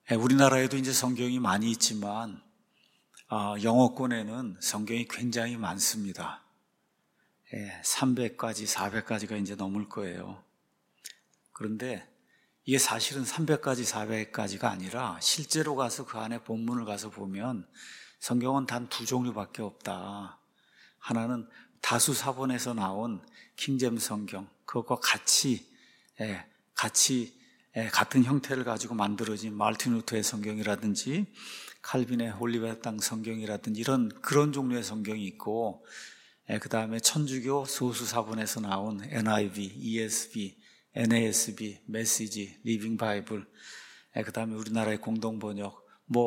우리나라에도 이제 성경이 많이 있지만 영어권에는 성경이 굉장히 많습니다. 300가지, 400가지가 이제 넘을 거예요. 그런데 이게 사실은 300가지, 400가지가 아니라 실제로 가서 그 안에 본문을 가서 보면 성경은 단 두 종류밖에 없다. 하나는 다수사본에서 나온 킹제임스 성경, 그것과 같은 형태를 가지고 만들어진 마르틴 루터의 성경이라든지 칼빈의 올리베당 성경이라든지 그런 종류의 성경이 있고, 그 다음에 천주교 소수사본에서 나온 NIV, ESV, NASB, 메시지, 리빙 바이블, 그 다음에 우리나라의 공동번역,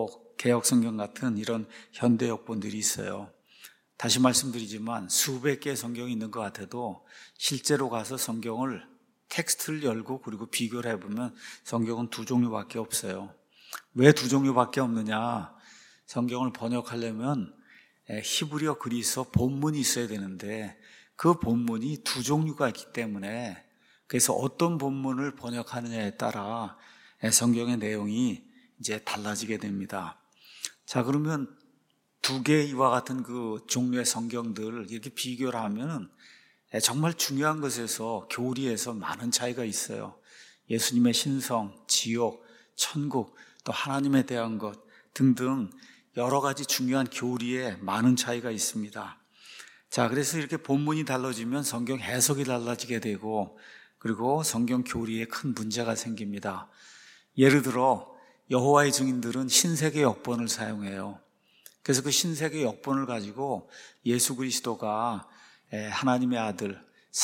개혁성경 같은 이런 현대 역본들이 있어요. 다시 말씀드리지만 수백 개의 성경이 있는 것 같아도 실제로 가서 성경을 텍스트를 열고 그리고 비교를 해보면 성경은 두 종류밖에 없어요. 왜 두 종류밖에 없느냐? 성경을 번역하려면 히브리어, 그리스어 본문이 있어야 되는데 그 본문이 두 종류가 있기 때문에, 그래서 어떤 본문을 번역하느냐에 따라 성경의 내용이 이제 달라지게 됩니다. 자, 그러면 두 개의 이와 같은 그 종류의 성경들 이렇게 비교를 하면 정말 중요한 것에서, 교리에서 많은 차이가 있어요. 예수님의 신성, 지옥, 천국, 또 하나님에 대한 것 등등 여러 가지 중요한 교리에 많은 차이가 있습니다. 자, 그래서 이렇게 본문이 달라지면 성경 해석이 달라지게 되고, 그리고 성경 교리에 큰 문제가 생깁니다. 예를 들어 여호와의 증인들은 신세계 역본을 사용해요. 그래서 그 신세계 역본을 가지고 예수 그리스도가 하나님의 아들,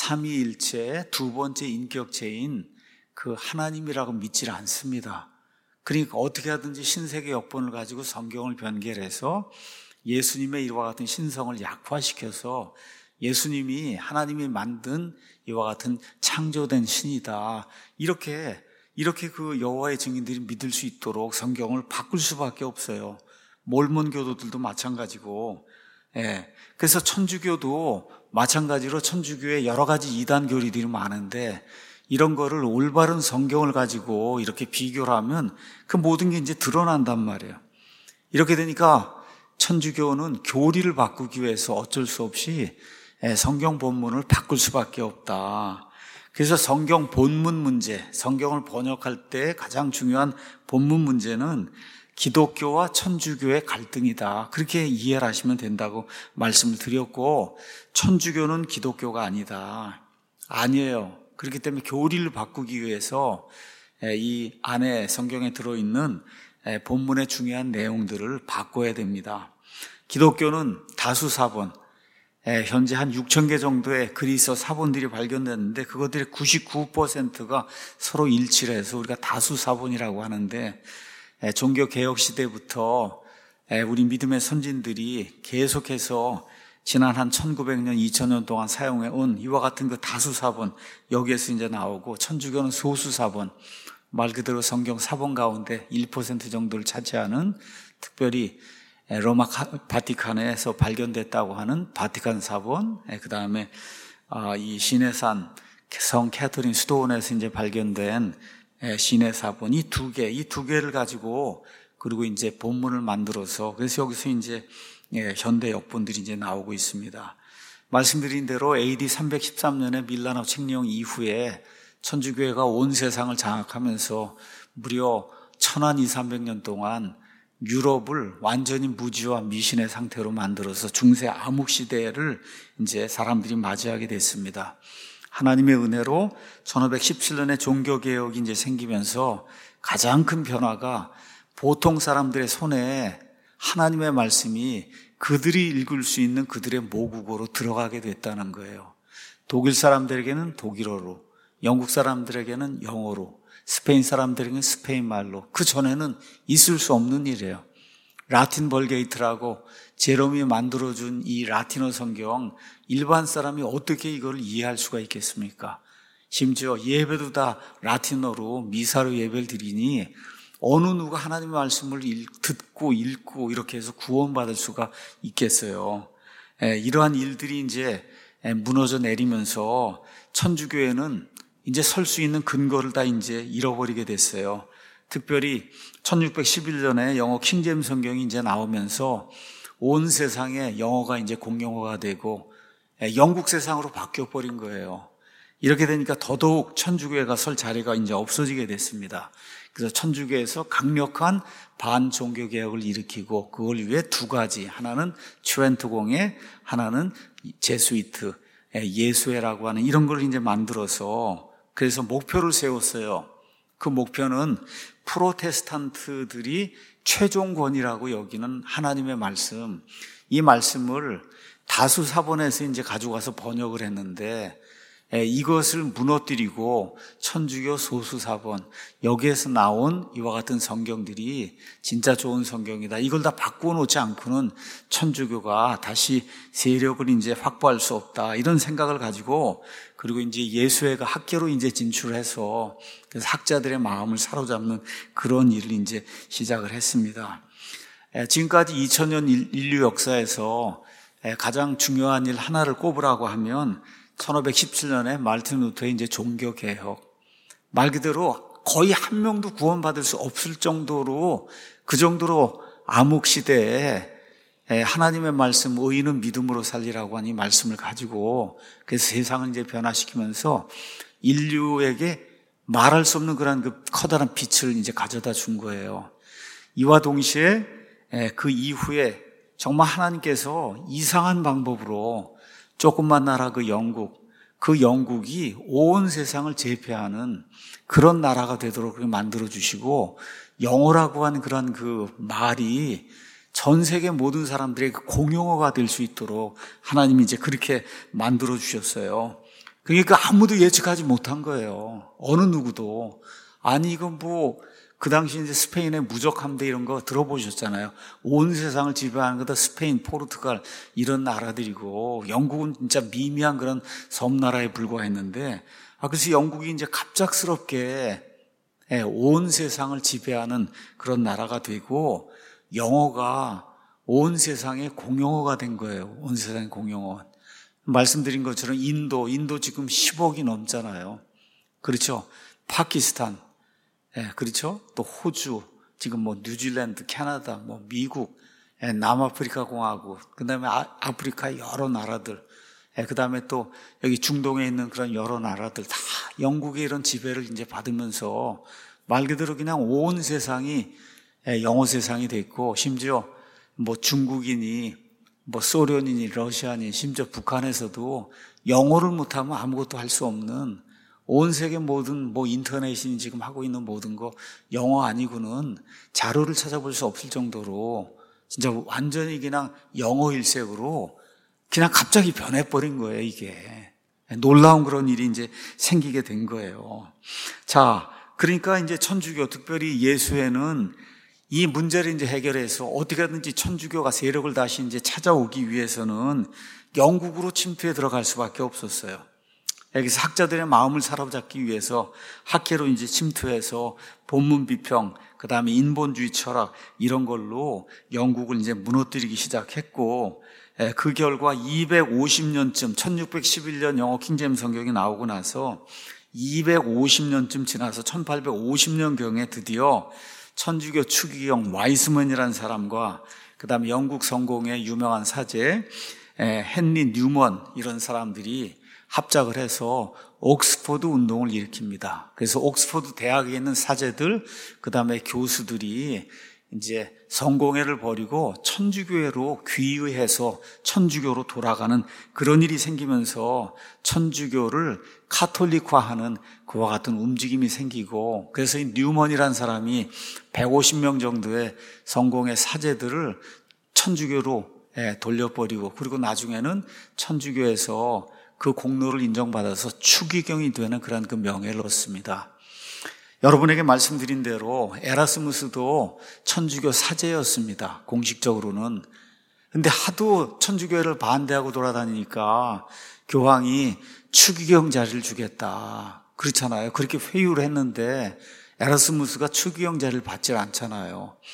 삼위일체의 두 번째 인격체인 그 하나님이라고 믿질 않습니다. 그러니까 어떻게 하든지 신세계 역본을 가지고 성경을 변개해서 예수님의 이와 같은 신성을 약화시켜서 예수님이 하나님이 만든 이와 같은 창조된 신이다, 이렇게 그 여호와의 증인들이 믿을 수 있도록 성경을 바꿀 수밖에 없어요. 몰몬 교도들도 마찬가지고, 그래서 천주교도 마찬가지로 천주교에 여러 가지 이단 교리들이 많은데, 이런 거를 올바른 성경을 가지고 이렇게 비교를 하면 그 모든 게 이제 드러난단 말이에요. 이렇게 되니까 천주교는 교리를 바꾸기 위해서 어쩔 수 없이 성경 본문을 바꿀 수밖에 없다. 그래서 성경 본문 문제, 성경을 번역할 때 가장 중요한 본문 문제는 기독교와 천주교의 갈등이다, 그렇게 이해를 하시면 된다고 말씀을 드렸고, 천주교는 기독교가 아니에요. 그렇기 때문에 교리를 바꾸기 위해서 이 안에 성경에 들어있는 본문의 중요한 내용들을 바꿔야 됩니다. 기독교는 다수사본, 현재 한 6,000개 정도의 그리스어 사본들이 발견됐는데 그것들의 99%가 서로 일치를 해서 우리가 다수사본이라고 하는데, 종교개혁 시대부터 우리 믿음의 선진들이 계속해서 지난 한 1900년, 2000년 동안 사용해온 이와 같은 그 다수사본, 여기에서 이제 나오고, 천주교는 소수사본, 말 그대로 성경 사본 가운데 1% 정도를 차지하는, 특별히 로마 바티칸에서 발견됐다고 하는 바티칸 사본, 그 다음에 이 시내산 성 캐터린 수도원에서 이제 발견된 시내 사본, 이 두 개를 가지고, 그리고 이제 본문을 만들어서, 그래서 여기서 이제 현대 역본들이 이제 나오고 있습니다. 말씀드린 대로 AD 313년에 밀라노 칙령 이후에 천주교회가 온 세상을 장악하면서 무려 1200~300년 동안 유럽을 완전히 무지와 미신의 상태로 만들어서 중세 암흑 시대를 이제 사람들이 맞이하게 됐습니다. 하나님의 은혜로 1517년에 종교개혁이 이제 생기면서 가장 큰 변화가 보통 사람들의 손에 하나님의 말씀이 그들이 읽을 수 있는 그들의 모국어로 들어가게 됐다는 거예요. 독일 사람들에게는 독일어로, 영국 사람들에게는 영어로, 스페인 사람들에게는 스페인 말로. 그 전에는 있을 수 없는 일이에요. 라틴 벌게이트라고 제롬이 만들어준 이 라틴어 성경, 일반 사람이 어떻게 이걸 이해할 수가 있겠습니까? 심지어 예배도 다 라틴어로 미사로 예배를 드리니 어느 누가 하나님의 말씀을 듣고 읽고 이렇게 해서 구원받을 수가 있겠어요. 이러한 일들이 이제 무너져 내리면서 천주교회는 이제 설 수 있는 근거를 다 이제 잃어버리게 됐어요. 특별히 1611년에 영어 킹제임스 성경이 이제 나오면서 온 세상에 영어가 이제 공용어가 되고 영국 세상으로 바뀌어 버린 거예요. 이렇게 되니까 더더욱 천주교회가 설 자리가 이제 없어지게 됐습니다. 그래서 천주교에서 강력한 반종교 개혁을 일으키고 그걸 위해 두 가지, 하나는 트렌트 공회, 하나는 제수이트, 예수회라고 하는 이런 걸 이제 만들어서 그래서 목표를 세웠어요. 그 목표는 프로테스탄트들이 최종권이라고 여기는 하나님의 말씀, 이 말씀을 다수사본에서 이제 가져가서 번역을 했는데 이것을 무너뜨리고 천주교 소수사본, 여기에서 나온 이와 같은 성경들이 진짜 좋은 성경이다, 이걸 다 바꾸어 놓지 않고는 천주교가 다시 세력을 이제 확보할 수 없다, 이런 생각을 가지고, 그리고 이제 예수회가 학계로 이제 진출해서 그래서 학자들의 마음을 사로잡는 그런 일을 이제 시작을 했습니다. 지금까지 2000년 인류 역사에서 가장 중요한 일 하나를 꼽으라고 하면 1517년에 말틴 루터의 이제 종교 개혁, 말 그대로 거의 한 명도 구원받을 수 없을 정도로, 그 정도로 암흑 시대에 하나님의 말씀, 의인은 믿음으로 살리라고 하는 이 말씀을 가지고 그래서 세상을 이제 변화시키면서 인류에게 말할 수 없는 그런 그 커다란 빛을 이제 가져다 준 거예요. 이와 동시에 그 이후에 정말 하나님께서 이상한 방법으로 조그만 나라 그 영국이 온 세상을 제패하는 그런 나라가 되도록 만들어 주시고, 영어라고 하는 그런 그 말이 전 세계 모든 사람들의 공용어가 될 수 있도록 하나님이 이제 그렇게 만들어 주셨어요. 그러니까 아무도 예측하지 못한 거예요. 어느 누구도. 아니 이건 뭐 그 당시 이제 스페인의 무적 함대 이런 거 들어보셨잖아요. 온 세상을 지배하는 거다 스페인, 포르투갈 이런 나라들이고, 영국은 진짜 미미한 그런 섬나라에 불과했는데, 그래서 영국이 이제 갑작스럽게 온 세상을 지배하는 그런 나라가 되고, 영어가 온 세상의 공용어가 된 거예요. 온 세상의 공용어. 말씀드린 것처럼 인도 지금 10억이 넘잖아요. 그렇죠? 파키스탄, 그렇죠? 또 호주, 지금 뭐 뉴질랜드, 캐나다, 뭐 미국, 남아프리카 공화국, 그다음에 아프리카 여러 나라들, 그다음에 또 여기 중동에 있는 그런 여러 나라들 다 영국의 이런 지배를 이제 받으면서 말 그대로 그냥 온 세상이 영어 세상이 됐고, 심지어 뭐 중국인이, 뭐 소련인이, 러시아니, 심지어 북한에서도 영어를 못하면 아무것도 할 수 없는, 온 세계 모든 뭐 인터넷이 지금 하고 있는 모든 거 영어 아니고는 자료를 찾아볼 수 없을 정도로 진짜 완전히 그냥 영어 일색으로 그냥 갑자기 변해버린 거예요. 이게 놀라운 그런 일이 이제 생기게 된 거예요. 자, 그러니까 이제 천주교, 특별히 예수회는 이 문제를 이제 해결해서 어떻게든지 천주교가 세력을 다시 이제 찾아오기 위해서는 영국으로 침투해 들어갈 수밖에 없었어요. 여기서 학자들의 마음을 사로잡기 위해서 학계로 이제 침투해서 본문 비평, 그 다음에 인본주의 철학 이런 걸로 영국을 이제 무너뜨리기 시작했고, 그 결과 250년쯤 1611년 영어 킹제임스 성경이 나오고 나서 250년쯤 지나서 1850년경에 드디어 천주교 추기경 와이스먼이라는 사람과 그 다음에 영국 성공의 유명한 사제 헨리 뉴먼 이런 사람들이 합작을 해서 옥스퍼드 운동을 일으킵니다. 그래서 옥스퍼드 대학에 있는 사제들, 그 다음에 교수들이 이제 성공회를 벌이고 천주교회로 귀의해서 천주교로 돌아가는 그런 일이 생기면서 천주교를 카톨릭화하는 그와 같은 움직임이 생기고, 그래서 이 뉴먼이라는 사람이 150명 정도의 성공회 사제들을 천주교로 돌려버리고, 그리고 나중에는 천주교에서 그 공로를 인정받아서 추기경이 되는 그런 그 명예를 얻습니다. 여러분에게 말씀드린 대로 에라스무스도 천주교 사제였습니다. 공식적으로는. 근데 하도 천주교회를 반대하고 돌아다니니까 교황이 추기경 자리를 주겠다, 그렇잖아요. 그렇게 회유를 했는데 에라스무스가 추기경 자리를 받지 않잖아요.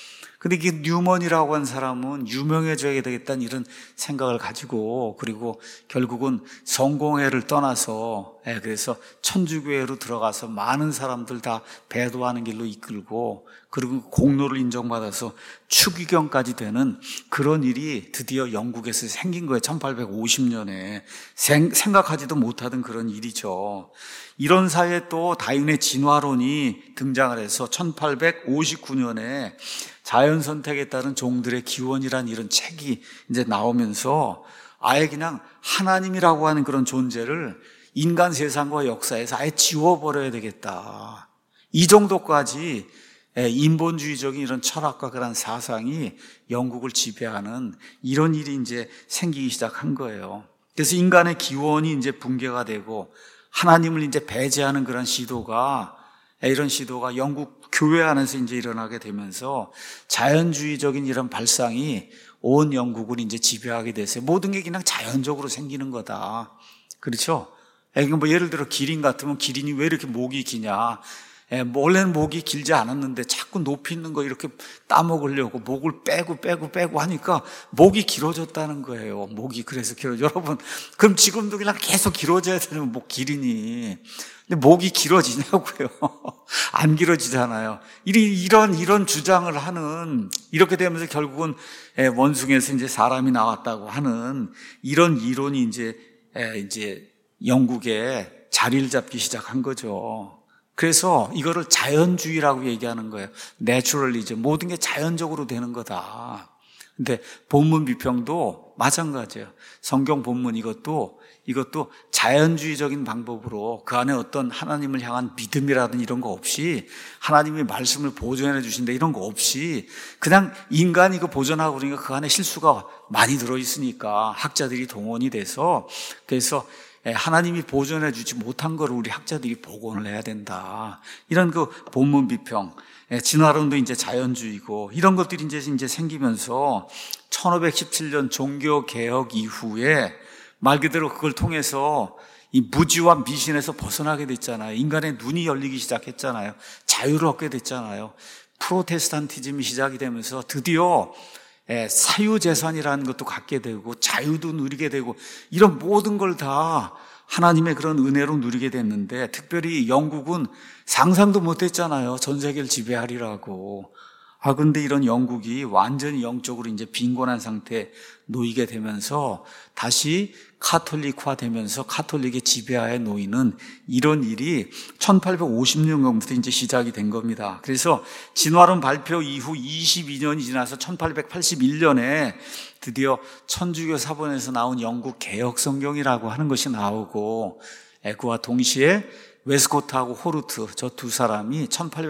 근데 이게 뉴먼이라고 한 사람은 유명해져야 되겠다는 이런 생각을 가지고, 그리고 결국은 성공회를 떠나서, 그래서 천주교회로 들어가서 많은 사람들 다 배도하는 길로 이끌고, 그리고 공로를 인정받아서 추기경까지 되는 그런 일이 드디어 영국에서 생긴 거예요. 1850년에. 생각하지도 못하던 그런 일이죠. 이런 사이에 또 다윈의 진화론이 등장을 해서 1859년에 자연선택에 따른 종들의 기원이란 이런 책이 이제 나오면서 아예 그냥 하나님이라고 하는 그런 존재를 인간 세상과 역사에서 아예 지워버려야 되겠다. 이 정도까지 인본주의적인 이런 철학과 그런 사상이 영국을 지배하는 이런 일이 이제 생기기 시작한 거예요. 그래서 인간의 기원이 이제 붕괴가 되고 하나님을 이제 배제하는 그런 이런 시도가 영국 교회 안에서 이제 일어나게 되면서 자연주의적인 이런 발상이 온 영국을 이제 지배하게 됐어요. 모든 게 그냥 자연적으로 생기는 거다. 그렇죠? 뭐 예를 들어 기린 같으면 기린이 왜 이렇게 목이 기냐? 원래는 목이 길지 않았는데 자꾸 높이 있는 거 이렇게 따먹으려고 목을 빼고 하니까 목이 길어졌다는 거예요. 목이 그래서 여러분, 그럼 지금도 그냥 계속 길어져야 되는 기린이. 근데 목이 길어지냐고요. 안 길어지잖아요. 이런 주장을 하는, 이렇게 되면서 결국은 원숭이에서 이제 사람이 나왔다고 하는 이런 이론이 이제 영국에 자리를 잡기 시작한 거죠. 그래서 이거를 자연주의라고 얘기하는 거예요. 내추럴리즘. 모든 게 자연적으로 되는 거다. 근데 본문 비평도 마찬가지예요. 성경 본문 이것도 자연주의적인 방법으로 그 안에 어떤 하나님을 향한 믿음이라든지 이런 거 없이, 하나님이 말씀을 보존해 주신다 이런 거 없이 그냥 인간이 그 보존하고 그러니까 그 안에 실수가 많이 들어있으니까 학자들이 동원이 돼서, 그래서 하나님이 보존해 주지 못한 걸 우리 학자들이 복원을 해야 된다. 이런 그 본문 비평, 진화론도 이제 자연주의고 이런 것들이 이제 생기면서 1517년 종교 개혁 이후에 말 그대로 그걸 통해서 이 무지와 미신에서 벗어나게 됐잖아요. 인간의 눈이 열리기 시작했잖아요. 자유를 얻게 됐잖아요. 프로테스탄티즘이 시작이 되면서 드디어 사유재산이라는 것도 갖게 되고 자유도 누리게 되고 이런 모든 걸 다 하나님의 그런 은혜로 누리게 됐는데, 특별히 영국은 상상도 못했잖아요. 전 세계를 지배하리라고. 근데 이런 영국이 완전히 영적으로 이제 빈곤한 상태에 놓이게 되면서 다시 카톨릭화 되면서 카톨릭의 지배하에 놓이는 이런 일이 1850년경부터 이제 시작이 된 겁니다. 그래서 진화론 발표 이후 22년이 지나서 1881년에 드디어 천주교 사본에서 나온 영국 개혁 성경이라고 하는 것이 나오고, 그와 동시에 웨스코트하고 호르트 저 두 사람이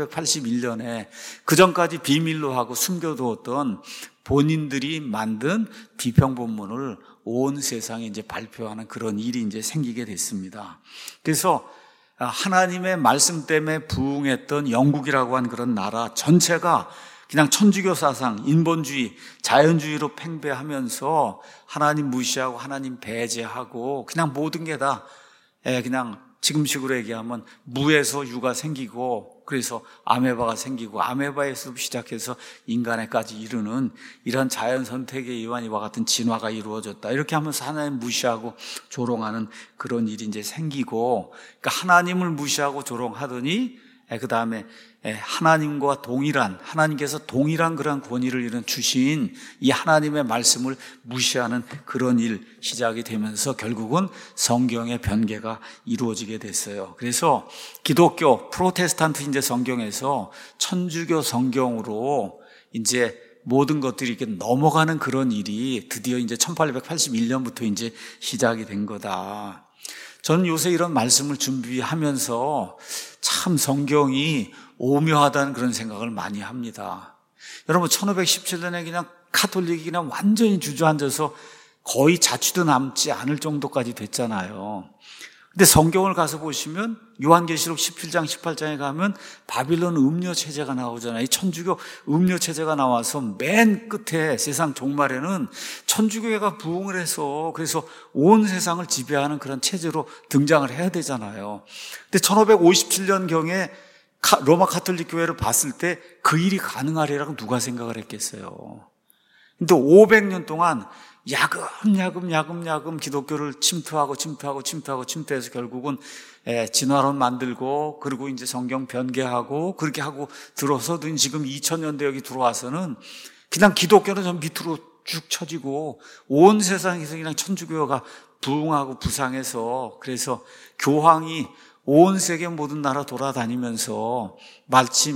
1881년에 그전까지 비밀로 하고 숨겨두었던 본인들이 만든 비평 본문을 온 세상에 이제 발표하는 그런 일이 이제 생기게 됐습니다. 그래서 하나님의 말씀 때문에 부흥했던 영국이라고 한 그런 나라 전체가 그냥 천주교 사상, 인본주의, 자연주의로 팽배하면서 하나님 무시하고 하나님 배제하고 그냥 모든 게 다 그냥 지금식으로 얘기하면 무에서 유가 생기고, 그래서 아메바가 생기고 아메바에서 시작해서 인간에까지 이르는 이런 자연 선택에 의한 이와 같은 진화가 이루어졌다. 이렇게 하면서 하나님 무시하고 조롱하는 그런 일이 이제 생기고, 그러니까 하나님을 무시하고 조롱하더니 그 다음에 하나님과 하나님께서 동일한 그런 권위를 이룬 주신 이 하나님의 말씀을 무시하는 그런 일 시작이 되면서 결국은 성경의 변개가 이루어지게 됐어요. 그래서 기독교, 프로테스탄트 이제 성경에서 천주교 성경으로 이제 모든 것들이 이렇게 넘어가는 그런 일이 드디어 이제 1881년부터 이제 시작이 된 거다. 저는 요새 이런 말씀을 준비하면서 참 성경이 오묘하다는 그런 생각을 많이 합니다. 여러분 1517년에 그냥 카톨릭이 그냥 완전히 주저앉아서 거의 자취도 남지 않을 정도까지 됐잖아요. 근데 성경을 가서 보시면 요한계시록 17장 18장에 가면 바빌론 음료 체제가 나오잖아요. 이 천주교 음료 체제가 나와서 맨 끝에 세상 종말에는 천주교회가 부흥을 해서 그래서 온 세상을 지배하는 그런 체제로 등장을 해야 되잖아요. 근데 1557년경에 로마 가톨릭 교회를 봤을 때 그 일이 가능하리라고 누가 생각을 했겠어요. 근데 500년 동안 야금 기독교를 침투해서 결국은 진화론 만들고, 그리고 이제 성경 변개하고, 그렇게 하고 들어서도 지금 2000년대 여기 들어와서는 그냥 기독교는 전 밑으로 쭉 쳐지고 온 세상에서 그냥 천주교가 부흥하고 부상해서, 그래서 교황이 온 세계 모든 나라 돌아다니면서 마치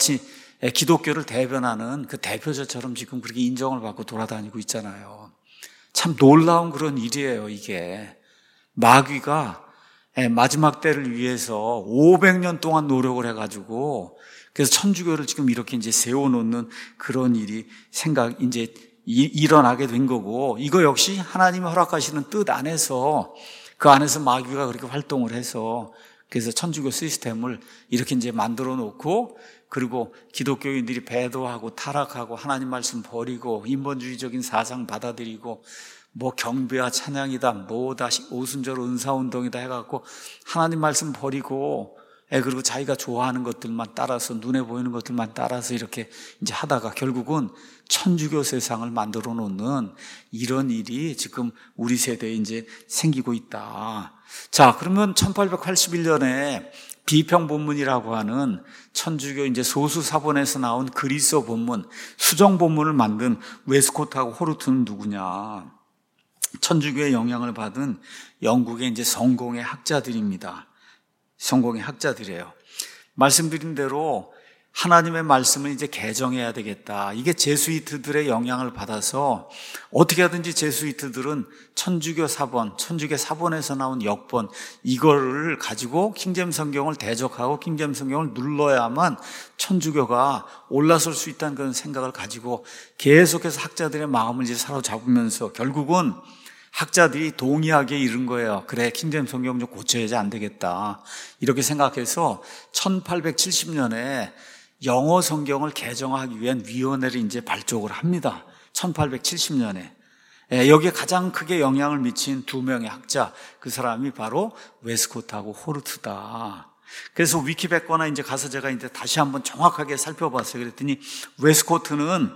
기독교를 대변하는 그 대표자처럼 지금 그렇게 인정을 받고 돌아다니고 있잖아요. 참 놀라운 그런 일이에요, 이게. 마귀가 마지막 때를 위해서 500년 동안 노력을 해가지고, 그래서 천주교를 지금 이렇게 이제 세워놓는 그런 일이 이제 일어나게 된 거고, 이거 역시 하나님이 허락하시는 뜻 안에서, 그 안에서 마귀가 그렇게 활동을 해서, 그래서 천주교 시스템을 이렇게 이제 만들어 놓고, 그리고 기독교인들이 배도하고 타락하고 하나님 말씀 버리고 인본주의적인 사상 받아들이고 뭐 경배와 찬양이다, 뭐다, 오순절 은사운동이다 해갖고 하나님 말씀 버리고, 그리고 자기가 좋아하는 것들만 따라서, 눈에 보이는 것들만 따라서 이렇게 이제 하다가 결국은 천주교 세상을 만들어 놓는 이런 일이 지금 우리 세대에 이제 생기고 있다. 자, 그러면 1881년에 비평 본문이라고 하는 천주교 이제 소수 사본에서 나온 그리스어 본문, 수정 본문을 만든 웨스코트하고 호르트는 누구냐? 천주교의 영향을 받은 영국의 이제 성공의 학자들입니다. 성공의 학자들이에요. 말씀드린 대로 하나님의 말씀을 이제 개정해야 되겠다. 이게 제수이트들의 영향을 받아서 어떻게 하든지 제수이트들은 천주교 사본, 천주교 사본에서 나온 역본, 이거를 가지고 킹제임스 성경을 대적하고 킹제임스 성경을 눌러야만 천주교가 올라설 수 있다는 그런 생각을 가지고 계속해서 학자들의 마음을 이제 사로잡으면서 결국은 학자들이 동의하게 이른 거예요. 그래, 킹제임스 성경 좀 고쳐야지 안 되겠다. 이렇게 생각해서 1870년에 영어 성경을 개정하기 위한 위원회를 이제 발족을 합니다. 1870년에. 여기에 가장 크게 영향을 미친 두 명의 학자, 그 사람이 바로 웨스코트하고 호르트다. 그래서 위키백과나 이제 가서 제가 이제 다시 한번 정확하게 살펴봤어요. 그랬더니 웨스코트는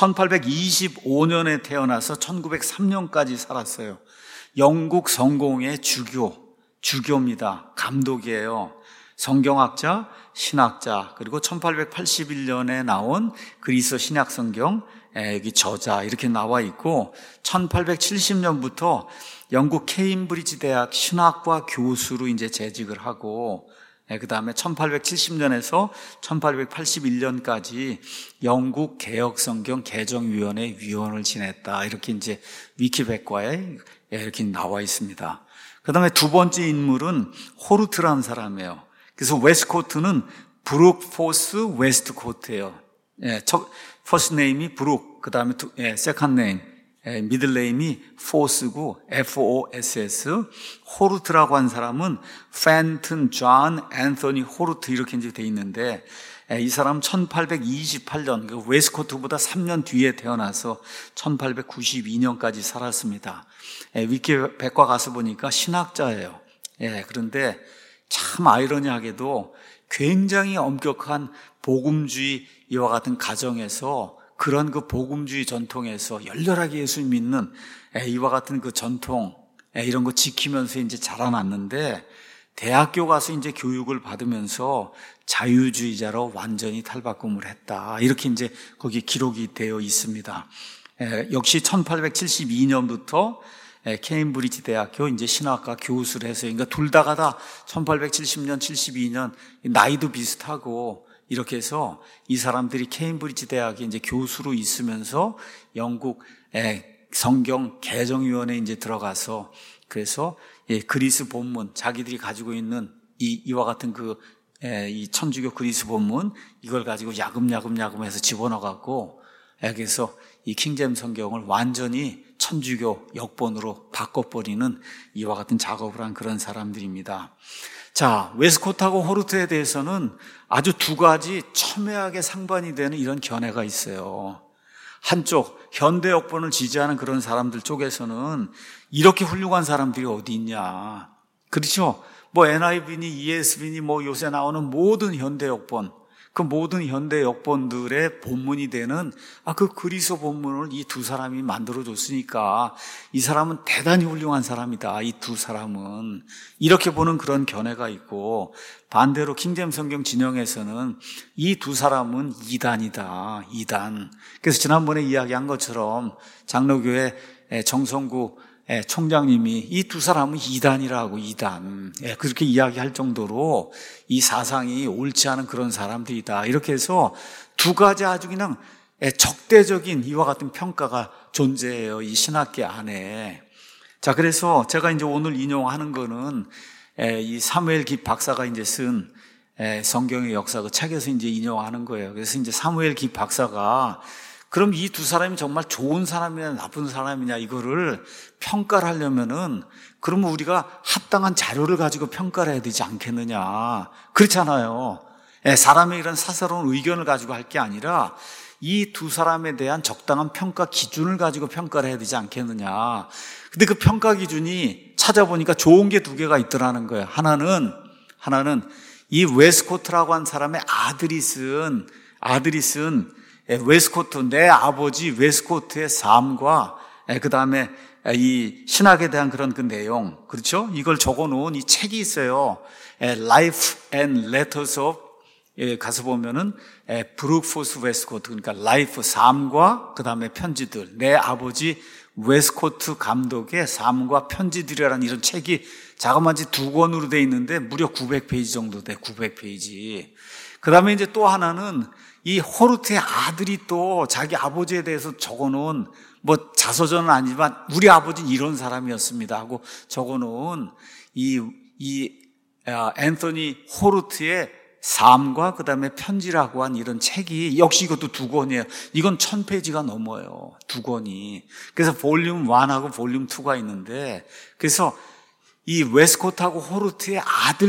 1825년에 태어나서 1903년까지 살았어요. 영국 성공의 주교입니다. 감독이에요. 성경학자, 신학자, 그리고 1881년에 나온 그리스어 신약 성경, 여기 저자 이렇게 나와 있고, 1870년부터 영국 케임브리지 대학 신학과 교수로 이제 재직을 하고, 그 다음에 1870년에서 1881년까지 영국 개혁성경 개정위원회 위원을 지냈다. 이렇게 이제 위키백과에 이렇게 나와 있습니다. 그 다음에 두 번째 인물은 호르트라는 사람이에요. 그래서 웨스코트는 브룩 포스 웨스트코트예요. 퍼스트 네임이 브룩, 그 다음에 세컨드 네임, 미들 네임이 포스고 FOSS. 호르트라고 한 사람은 펜튼 존 앤서니 호르트 이렇게 이제 돼 있는데, 이 사람 1828년, 그 웨스코트보다 3년 뒤에 태어나서 1892년까지 살았습니다. 위키백과 가서 보니까 신학자예요. 그런데 참 아이러니하게도 굉장히 엄격한 복음주의 이와 같은 가정에서, 그런 그 복음주의 전통에서 열렬하게 예수 믿는 이와 같은 그 전통, 이런 거 지키면서 이제 자라났는데, 대학교 가서 이제 교육을 받으면서 자유주의자로 완전히 탈바꿈을 했다. 이렇게 이제 거기 기록이 되어 있습니다. 역시 1872년부터 케임브리지 대학교 이제 신학과 교수를 해서, 그러니까 둘 다가 다 1870년, 72년 나이도 비슷하고, 이렇게 해서 이 사람들이 케임브리지 대학에 이제 교수로 있으면서 영국 성경 개정위원회에 이제 들어가서, 그래서 그리스 본문, 자기들이 가지고 있는 이와 같은 이 천주교 그리스 본문, 이걸 가지고 야금야금 해서 집어넣어갖고, 그래서 이 킹제임스 성경을 완전히 천주교 역본으로 바꿔버리는 이와 같은 작업을 한 그런 사람들입니다. 자, 웨스코트하고 호르트에 대해서는 아주 두 가지 첨예하게 상반이 되는 이런 견해가 있어요. 한쪽 현대 역본을 지지하는 그런 사람들 쪽에서는 이렇게 훌륭한 사람들이 어디 있냐, 그렇죠? 뭐 NIV니 ESV니 뭐 요새 나오는 모든 현대 역본, 그 모든 현대 역본들의 본문이 되는 그 그리스도 본문을 이 두 사람이 만들어줬으니까 이 사람은 대단히 훌륭한 사람이다. 이 두 사람은 이렇게 보는 그런 견해가 있고, 반대로 킹제임스 성경 진영에서는 이 두 사람은 이단이다. 이단. 그래서 지난번에 이야기한 것처럼 장로교회 정성구 총장님이 이 두 사람은 이단이라고, 이단. 그렇게 이야기할 정도로 이 사상이 옳지 않은 그런 사람들이다. 이렇게 해서 두 가지 아주 그냥 적대적인 이와 같은 평가가 존재해요. 이 신학계 안에. 자, 그래서 제가 이제 오늘 인용하는 거는 이 사무엘 깁 박사가 이제 쓴 성경의 역사 그 책에서 이제 인용하는 거예요. 그래서 이제 사무엘 깁 박사가 그럼 이 두 사람이 정말 좋은 사람이냐 나쁜 사람이냐 이거를 평가를 하려면은 그러면 우리가 합당한 자료를 가지고 평가를 해야 되지 않겠느냐. 그렇잖아요. 사람의 이런 사사로운 의견을 가지고 할 게 아니라 이 두 사람에 대한 적당한 평가 기준을 가지고 평가를 해야 되지 않겠느냐. 근데 그 평가 기준이 찾아보니까 좋은 게 두 개가 있더라는 거예요. 하나는 이 웨스코트라고 한 사람의 아들이 쓴 웨스코트, 내 아버지 웨스코트의 삶과 그 다음에 이 신학에 대한 그런 그 내용, 그렇죠? 이걸 적어놓은 이 책이 있어요. Life and Letters of, 가서 보면은 브룩포스 웨스코트, 그러니까 라이프, 삶과 그 다음에 편지들, 내 아버지 웨스코트 감독의 삶과 편지들이라는 이런 책이 자그마치 2권으로 돼 있는데 무려 900페이지 정도 돼. 900페이지. 그 다음에 이제 또 하나는 이 호르트의 아들이 또 자기 아버지에 대해서 적어놓은, 뭐 자서전은 아니지만 우리 아버지는 이런 사람이었습니다 하고 적어놓은 앤서니 호르트의 삶과 그 다음에 편지라고 한 이런 책이 역시 이것도 2권이에요. 이건 1000페이지가 넘어요. 2권이. 그래서 볼륨 1하고 볼륨 2가 있는데, 그래서 이 웨스코트하고 호르트의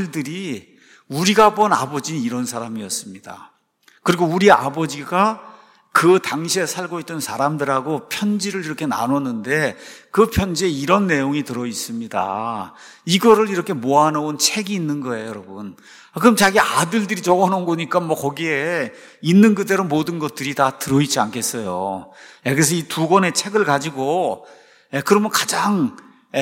아들들이 우리가 본 아버지는 이런 사람이었습니다. 그리고 우리 아버지가 그 당시에 살고 있던 사람들하고 편지를 이렇게 나눴는데 그 편지에 이런 내용이 들어 있습니다. 이거를 이렇게 모아놓은 책이 있는 거예요, 여러분. 그럼 자기 아들들이 적어놓은 거니까 뭐 거기에 있는 그대로 모든 것들이 다 들어있지 않겠어요. 그래서 이 2권의 책을 가지고 그러면 가장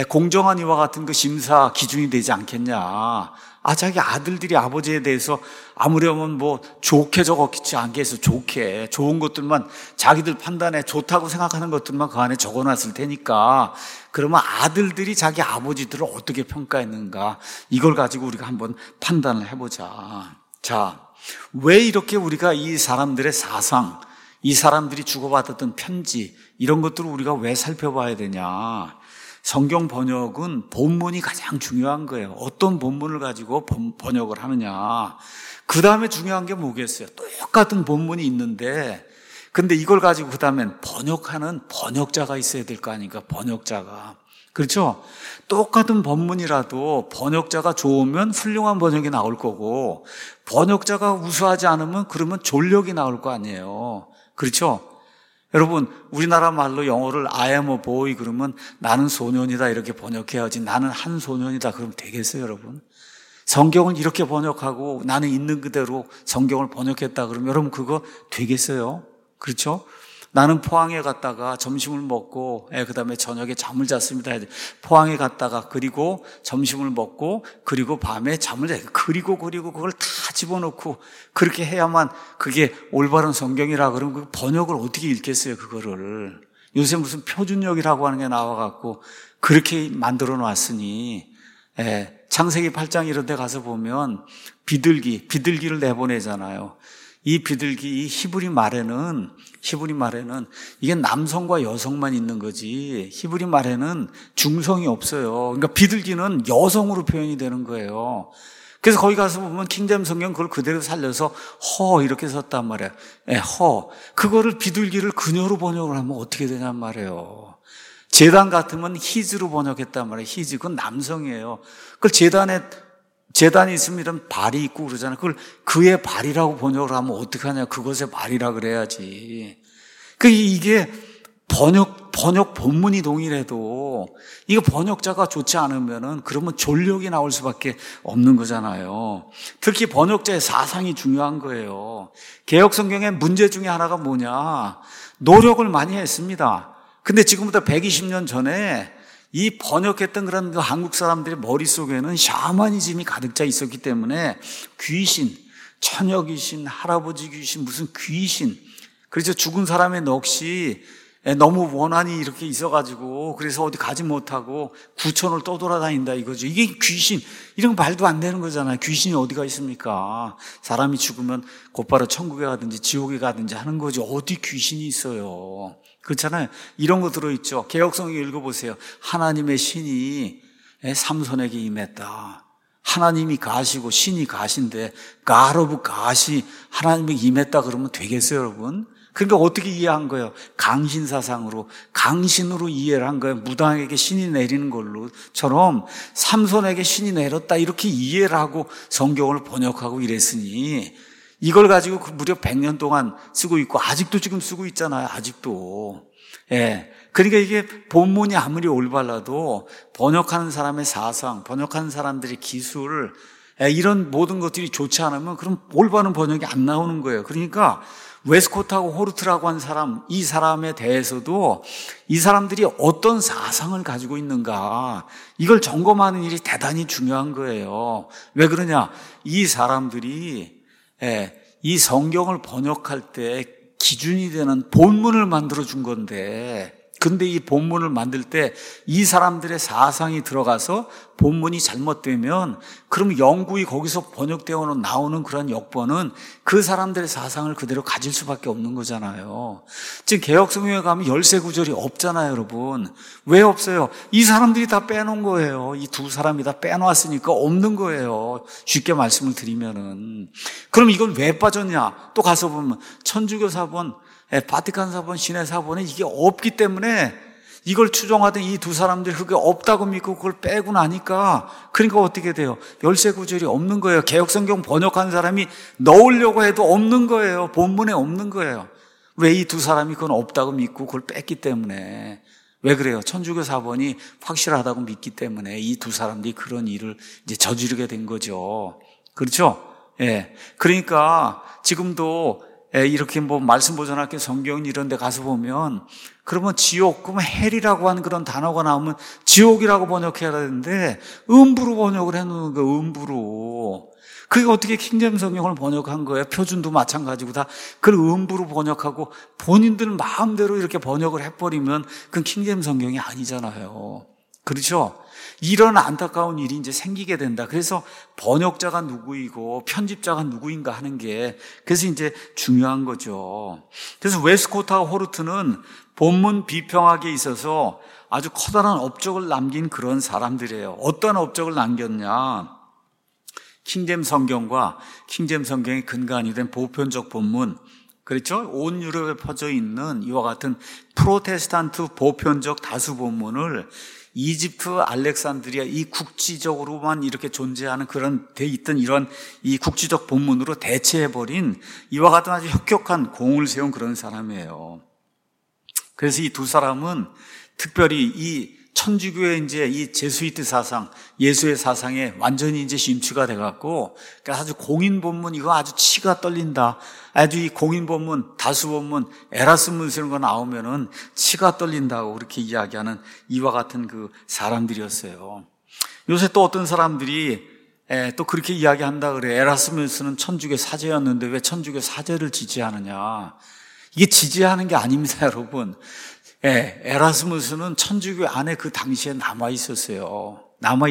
공정한 이와 같은 그 심사 기준이 되지 않겠냐. 자기 아들들이 아버지에 대해서 아무려면 뭐 좋게 적었지 않겠어. 좋게. 좋은 것들만 자기들 판단에 좋다고 생각하는 것들만 그 안에 적어놨을 테니까 그러면 아들들이 자기 아버지들을 어떻게 평가했는가 이걸 가지고 우리가 한번 판단을 해보자. 자, 왜 이렇게 우리가 이 사람들의 사상, 이 사람들이 주고받았던 편지 이런 것들을 우리가 왜 살펴봐야 되냐. 성경 번역은 본문이 가장 중요한 거예요. 어떤 본문을 가지고 번역을 하느냐. 그 다음에 중요한 게 뭐겠어요? 똑같은 본문이 있는데 근데 이걸 가지고 그 다음엔 번역하는 번역자가 있어야 될 거 아닙니까? 번역자가. 그렇죠? 똑같은 본문이라도 번역자가 좋으면 훌륭한 번역이 나올 거고 번역자가 우수하지 않으면 그러면 졸력이 나올 거 아니에요. 그렇죠? 여러분, 우리나라 말로 영어를 I am a boy 그러면 나는 소년이다 이렇게 번역해야지 나는 한 소년이다 그러면 되겠어요, 여러분? 성경을 이렇게 번역하고 나는 있는 그대로 성경을 번역했다 그러면 여러분 그거 되겠어요? 그렇죠? 나는 포항에 갔다가 점심을 먹고 그 다음에 저녁에 잠을 잤습니다. 포항에 갔다가 그리고 점심을 먹고 그리고 밤에 잠을 자 그리고 그걸 다 집어넣고 그렇게 해야만 그게 올바른 성경이라 그러면 그 번역을 어떻게 읽겠어요, 그거를. 요새 무슨 표준역이라고 하는 게 나와갖고 그렇게 만들어 놨으니 창세기 8장 이런 데 가서 보면 비둘기를 내보내잖아요. 이 비둘기, 이 히브리 말에는 이게 남성과 여성만 있는 거지 히브리 말에는 중성이 없어요. 그러니까 비둘기는 여성으로 표현이 되는 거예요. 그래서 거기 가서 보면 킹제임스 성경 그걸 그대로 살려서 허 이렇게 썼단 말이에요. 허. 그거를 비둘기를 그녀로 번역을 하면 어떻게 되냔 말이에요. 제단 같으면 히즈로 번역했단 말이에요. 히즈. 그건 남성이에요. 그걸 제단이 있으면 발이 있고 그러잖아요. 그걸 그의 발이라고 번역을 하면 어떡하냐. 그것의 발이라 그래야지. 이게 번역 본문이 동일해도 이거 번역자가 좋지 않으면은 그러면 졸력이 나올 수밖에 없는 거잖아요. 특히 번역자의 사상이 중요한 거예요. 개역 성경의 문제 중에 하나가 뭐냐? 노력을 많이 했습니다. 근데 지금부터 120년 전에 이 번역했던 그런 그 한국 사람들의 머릿속에는 샤머니즘이 가득 차 있었기 때문에 귀신, 처녀 귀신, 할아버지 귀신, 무슨 귀신, 그래서 죽은 사람의 넋이 너무 원한이 이렇게 있어가지고 그래서 어디 가지 못하고 구천을 떠돌아다닌다 이거죠. 이게 귀신, 이런 거 말도 안 되는 거잖아요. 귀신이 어디가 있습니까? 사람이 죽으면 곧바로 천국에 가든지 지옥에 가든지 하는 거죠. 어디 귀신이 있어요? 그렇잖아요. 이런 거 들어있죠. 개역성경 읽어보세요. 하나님의 신이 삼손에게 임했다. 하나님이 가시고 신이 가신데 God of God이 하나님에게 임했다 그러면 되겠어요, 여러분? 그러니까 어떻게 이해한 거예요? 강신사상으로, 강신으로 이해를 한 거예요. 무당에게 신이 내리는 걸로처럼 삼손에게 신이 내렸다 이렇게 이해를 하고 성경을 번역하고 이랬으니 이걸 가지고 무려 100년 동안 쓰고 있고 아직도 지금 쓰고 있잖아요. 아직도. 예. 그러니까 이게 본문이 아무리 올바라도 번역하는 사람의 사상, 번역하는 사람들의 기술, 이런 모든 것들이 좋지 않으면 그럼 올바른 번역이 안 나오는 거예요. 그러니까 웨스코트하고 호르트라고 한 사람, 이 사람에 대해서도 이 사람들이 어떤 사상을 가지고 있는가, 이걸 점검하는 일이 대단히 중요한 거예요. 왜 그러냐? 이 사람들이 이 성경을 번역할 때 기준이 되는 본문을 만들어 준 건데, 근데 이 본문을 만들 때 이 사람들의 사상이 들어가서 본문이 잘못되면 그럼 영구히 거기서 번역되어 나오는 그런 역본은 그 사람들의 사상을 그대로 가질 수밖에 없는 거잖아요. 지금 개역성경에 가면 열세 구절이 없잖아요, 여러분. 왜 없어요? 이 사람들이 다 빼놓은 거예요. 이 두 사람이 다 빼놓았으니까 없는 거예요. 쉽게 말씀을 드리면은. 그럼 이건 왜 빠졌냐? 또 가서 보면 천주교 사본, 바티칸 사본, 신의 사본에 이게 없기 때문에 이걸 추종하던 이 두 사람들이 그게 없다고 믿고 그걸 빼고 나니까 그러니까 어떻게 돼요? 열세 구절이 없는 거예요. 개역성경 번역한 사람이 넣으려고 해도 없는 거예요. 본문에 없는 거예요. 왜 이 두 사람이 그건 없다고 믿고 그걸 뺐기 때문에. 왜 그래요? 천주교 사본이 확실하다고 믿기 때문에 이 두 사람들이 그런 일을 이제 저지르게 된 거죠. 그렇죠? 예. 그러니까 지금도 이렇게 뭐 말씀 보존학교 성경 이런 데 가서 보면 그러면 지옥, 그러면 헬이라고 하는 그런 단어가 나오면 지옥이라고 번역해야 되는데 음부로 번역을 해놓는 거예요. 음부로. 그게 어떻게 킹제임스 성경을 번역한 거예요? 표준도 마찬가지고 다 그걸 음부로 번역하고 본인들 마음대로 이렇게 번역을 해버리면 그건 킹제임스 성경이 아니잖아요. 그렇죠? 이런 안타까운 일이 이제 생기게 된다. 그래서 번역자가 누구이고 편집자가 누구인가 하는 게 그래서 이제 중요한 거죠. 그래서 웨스코트와 호르트는 본문 비평학에 있어서 아주 커다란 업적을 남긴 그런 사람들이에요. 어떤 업적을 남겼냐? 킹제임스 성경과 킹제임스 성경의 근간이 된 보편적 본문, 그렇죠? 온 유럽에 퍼져 있는 이와 같은 프로테스탄트 보편적 다수 본문을 이집트, 알렉산드리아 이 국지적으로만 이렇게 존재하는 그런 돼 있던 이런 이 국지적 본문으로 대체해버린 이와 같은 아주 혁혁한 공을 세운 그런 사람이에요. 그래서 이 두 사람은 특별히 이 천주교의 이제 이 제수이트 사상, 예수의 사상에 완전히 이제 심취가 돼갖고, 그러니까 아주 공인 본문, 이거 아주 치가 떨린다. 아주 이 공인 본문, 다수 본문, 에라스무스 이런 거 나오면은 치가 떨린다고 그렇게 이야기하는 이와 같은 그 사람들이었어요. 요새 또 어떤 사람들이 또 그렇게 이야기한다 그래. 에라스무스는 천주교 사제였는데 왜 천주교 사제를 지지하느냐. 이게 지지하는 게 아닙니다, 여러분. 에라스무스는 천주교 안에 그 당시에 남아 있었어요.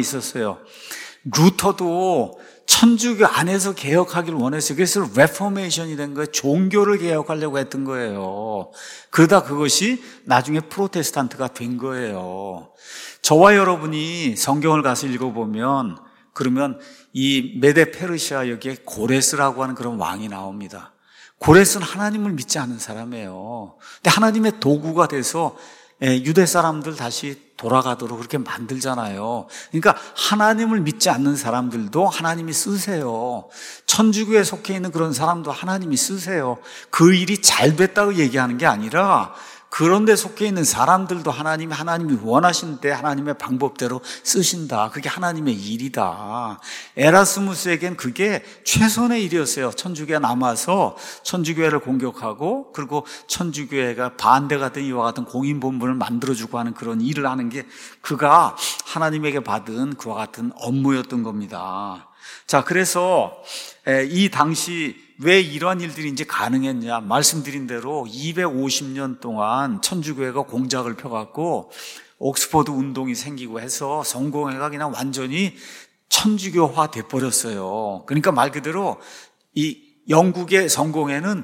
루터도 천주교 안에서 개혁하기를 원했어요. 그래서 레포메이션이 된 거예요. 종교를 개혁하려고 했던 거예요. 그러다 그것이 나중에 프로테스탄트가 된 거예요. 저와 여러분이 성경을 가서 읽어보면 그러면 이 메데 페르시아 여기에 고레스라고 하는 그런 왕이 나옵니다. 고레스는 하나님을 믿지 않는 사람이에요. 근데 하나님의 도구가 돼서 유대 사람들 다시 돌아가도록 그렇게 만들잖아요. 그러니까 하나님을 믿지 않는 사람들도 하나님이 쓰세요. 천주교에 속해 있는 그런 사람도 하나님이 쓰세요. 그 일이 잘 됐다고 얘기하는 게 아니라 그런 데 속해 있는 사람들도 하나님이 원하신 때 하나님의 방법대로 쓰신다. 그게 하나님의 일이다. 에라스무스에겐 그게 최선의 일이었어요. 천주교에 남아서 천주교회를 공격하고 그리고 천주교회가 반대가 된 이와 같은 공인본문을 만들어주고 하는 그런 일을 하는 게 그가 하나님에게 받은 그와 같은 업무였던 겁니다. 자, 그래서 이 당시 왜 이러한 일들이 이제 가능했냐? 말씀드린 대로 250년 동안 천주교회가 공작을 펴갖고 옥스퍼드 운동이 생기고 해서 성공회가 그냥 완전히 천주교화 돼버렸어요. 그러니까 말 그대로 이 영국의 성공회는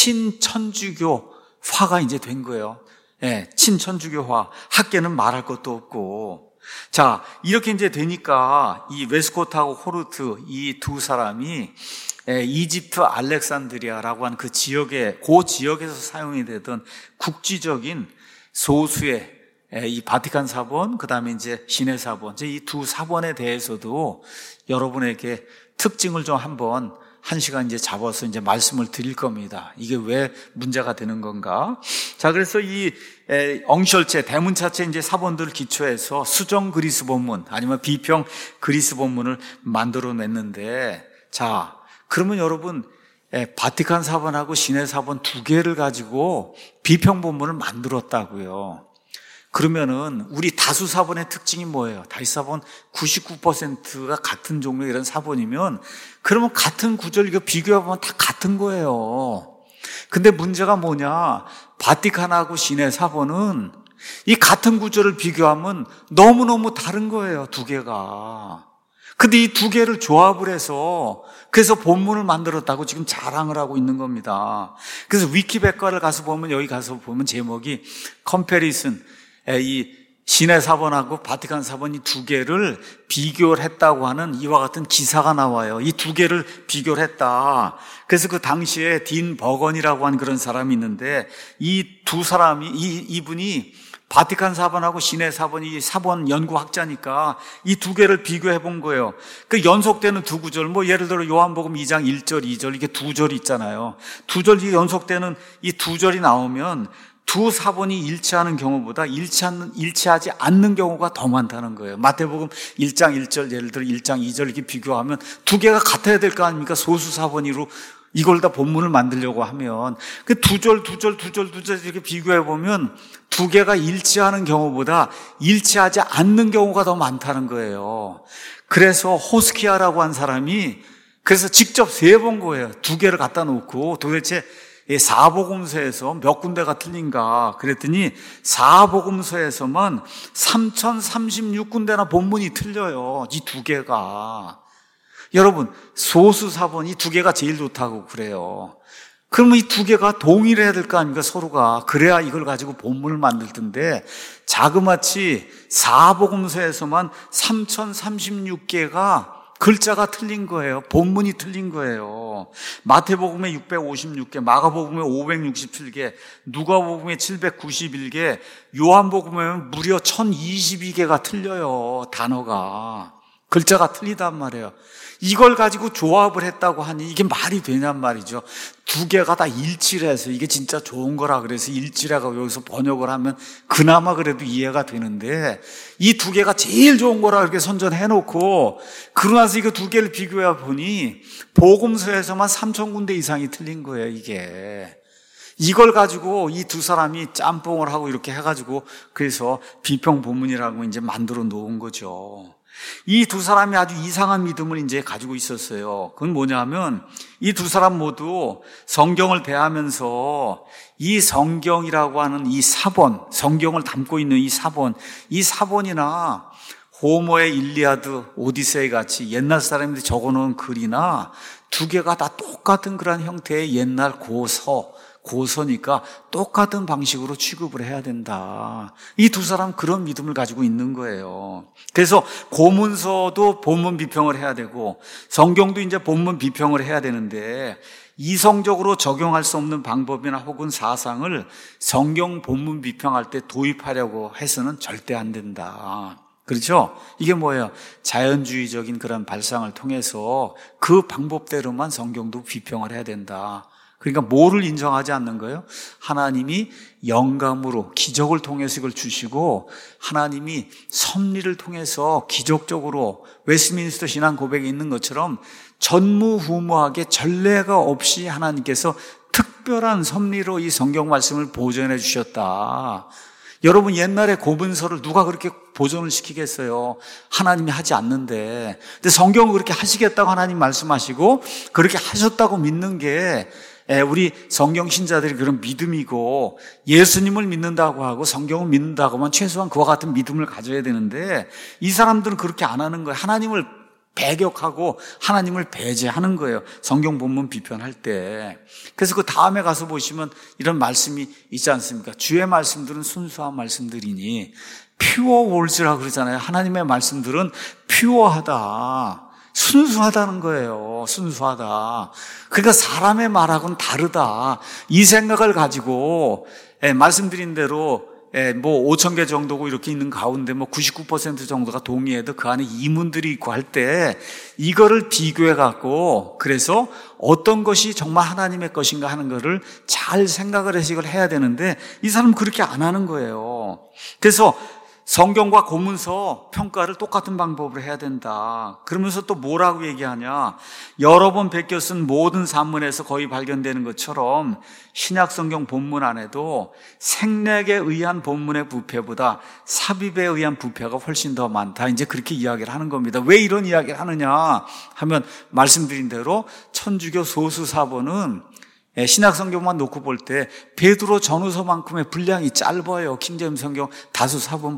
친천주교화가 이제 된 거예요. 친천주교화. 학계는 말할 것도 없고. 자, 이렇게 이제 되니까 이 웨스코트하고 호르트 이 두 사람이 이집트 알렉산드리아라고 하는 그 지역에서 사용이 되던 국지적인 소수의 이 바티칸 사본, 그 다음에 이제 시내 사본, 이 두 사본에 대해서도 여러분에게 특징을 좀 한번 한 시간 이제 잡아서 이제 말씀을 드릴 겁니다. 이게 왜 문제가 되는 건가? 자, 그래서 이 엉셜체, 대문차체 이제 사본들을 기초해서 수정 그리스 본문 아니면 비평 그리스 본문을 만들어냈는데, 자, 그러면 여러분, 바티칸 사본하고 시내 사본 두 개를 가지고 비평 본문을 만들었다고요. 그러면은 우리 다수 사본의 특징이 뭐예요? 다수 사본 99%가 같은 종류의 이런 사본이면 그러면 같은 구절 이거 비교해보면 다 같은 거예요. 근데 문제가 뭐냐? 바티칸하고 시내 사본은 이 같은 구절을 비교하면 너무너무 다른 거예요, 두 개가. 근데 이 두 개를 조합을 해서 그래서 본문을 만들었다고 지금 자랑을 하고 있는 겁니다. 그래서 위키백과를 가서 보면 여기 가서 보면 제목이 컴패리슨, 이 시내 사본하고 바티칸 사본 이 두 개를 비교를 했다고 하는 이와 같은 기사가 나와요. 이 두 개를 비교를 했다. 그래서 그 당시에 딘 버건이라고 하는 그런 사람이 있는데 이 두 사람이 이분이 바티칸 사본하고 시내 사본이 사본 연구학자니까 이 두 개를 비교해 본 거예요. 그 연속되는 두 구절, 뭐 예를 들어 요한복음 2장 1절, 2절 이게 두 절이 있잖아요. 두 절이 연속되는 이 두 절이 나오면 두 사본이 일치하는 경우보다 일치하지 않는 경우가 더 많다는 거예요. 마태복음 1장 1절, 예를 들어 1장 2절 이렇게 비교하면 두 개가 같아야 될 거 아닙니까? 소수 사본이로 이걸 다 본문을 만들려고 하면 그 두 절 이렇게 비교해 보면 두 개가 일치하는 경우보다 일치하지 않는 경우가 더 많다는 거예요. 그래서 호스키아라고 한 사람이 그래서 직접 세본 거예요. 두 개를 갖다 놓고 도대체 사복음서에서 몇 군데가 틀린가 그랬더니 사복음서에서만 3036군데나 본문이 틀려요. 이 두 개가. 여러분, 소수 사본 이 두 개가 제일 좋다고 그래요. 그러면 이 두 개가 동일해야 될 거 아닙니까, 서로가. 그래야 이걸 가지고 본문을 만들 텐데 자그마치 사복음서에서만 3036개가 글자가 틀린 거예요. 본문이 틀린 거예요. 마태복음에 656개, 마가복음에 567개, 누가복음에 791개, 요한복음에 무려 1022개가 틀려요. 단어가. 글자가 틀리단 말이에요. 이걸 가지고 조합을 했다고 하니 이게 말이 되냔 말이죠. 두 개가 다 일치를 해서 이게 진짜 좋은 거라 그래서 일치라고 여기서 번역을 하면 그나마 그래도 이해가 되는데 이 두 개가 제일 좋은 거라 이렇게 선전해놓고 그러고 나서 이거 두 개를 비교해 보니 복음서에서만 3,000군데 이상이 틀린 거예요, 이게. 이걸 가지고 이 두 사람이 짬뽕을 하고 이렇게 해가지고 그래서 비평 본문이라고 이제 만들어 놓은 거죠. 이 두 사람이 아주 이상한 믿음을 이제 가지고 있었어요. 그건 뭐냐면 이 두 사람 모두 성경을 대하면서 이 성경이라고 하는 이 사본, 성경을 담고 있는 이 사본이나 호모의 일리아드, 오디세이 같이 옛날 사람들이 적어놓은 글이나 두 개가 다 똑같은 그런 형태의 옛날 고서니까 똑같은 방식으로 취급을 해야 된다. 이 두 사람 그런 믿음을 가지고 있는 거예요. 그래서 고문서도 본문 비평을 해야 되고 성경도 이제 본문 비평을 해야 되는데 이성적으로 적용할 수 없는 방법이나 혹은 사상을 성경 본문 비평할 때 도입하려고 해서는 절대 안 된다. 그렇죠? 이게 뭐예요? 자연주의적인 그런 발상을 통해서 그 방법대로만 성경도 비평을 해야 된다. 그러니까 뭐를 인정하지 않는 거예요? 하나님이 영감으로 기적을 통해서 이걸 주시고 하나님이 섭리를 통해서 기적적으로 웨스트민스터 신앙 고백에 있는 것처럼 전무후무하게 전례가 없이 하나님께서 특별한 섭리로 이 성경 말씀을 보존해 주셨다. 여러분, 옛날에 고문서를 누가 그렇게 보존을 시키겠어요? 하나님이 하지 않는데. 근데 성경을 그렇게 하시겠다고 하나님 말씀하시고 그렇게 하셨다고 믿는 게 우리 성경 신자들이 그런 믿음이고, 예수님을 믿는다고 하고 성경을 믿는다고 하면 최소한 그와 같은 믿음을 가져야 되는데 이 사람들은 그렇게 안 하는 거예요. 하나님을 배격하고 하나님을 배제하는 거예요. 성경 본문 비판할 때. 그래서 그 다음에 가서 보시면 이런 말씀이 있지 않습니까? 주의 말씀들은 순수한 말씀들이니, 퓨어 월즈라고 그러잖아요. 하나님의 말씀들은 퓨어하다, 순수하다는 거예요. 순수하다. 그러니까 사람의 말하고는 다르다. 이 생각을 가지고 말씀드린 대로 5,000개 정도고 이렇게 있는 가운데 99% 정도가 동의해도 그 안에 이문들이 있고 할 때 이거를 비교해 갖고 그래서 어떤 것이 정말 하나님의 것인가 하는 거를 잘 생각을 해서 이걸 해야 되는데 이 사람은 그렇게 안 하는 거예요. 그래서 성경과 고문서 평가를 똑같은 방법으로 해야 된다. 그러면서 또 뭐라고 얘기하냐? 여러 번 베껴 쓴 모든 산문에서 거의 발견되는 것처럼 신약 성경 본문 안에도 생략에 의한 본문의 부패보다 삽입에 의한 부패가 훨씬 더 많다. 이제 그렇게 이야기를 하는 겁니다. 왜 이런 이야기를 하느냐 하면 말씀드린 대로 천주교 소수 사본은 신약 성경만 놓고 볼 때 베드로 전후서만큼의 분량이 짧아요. 킹제임스 성경 다수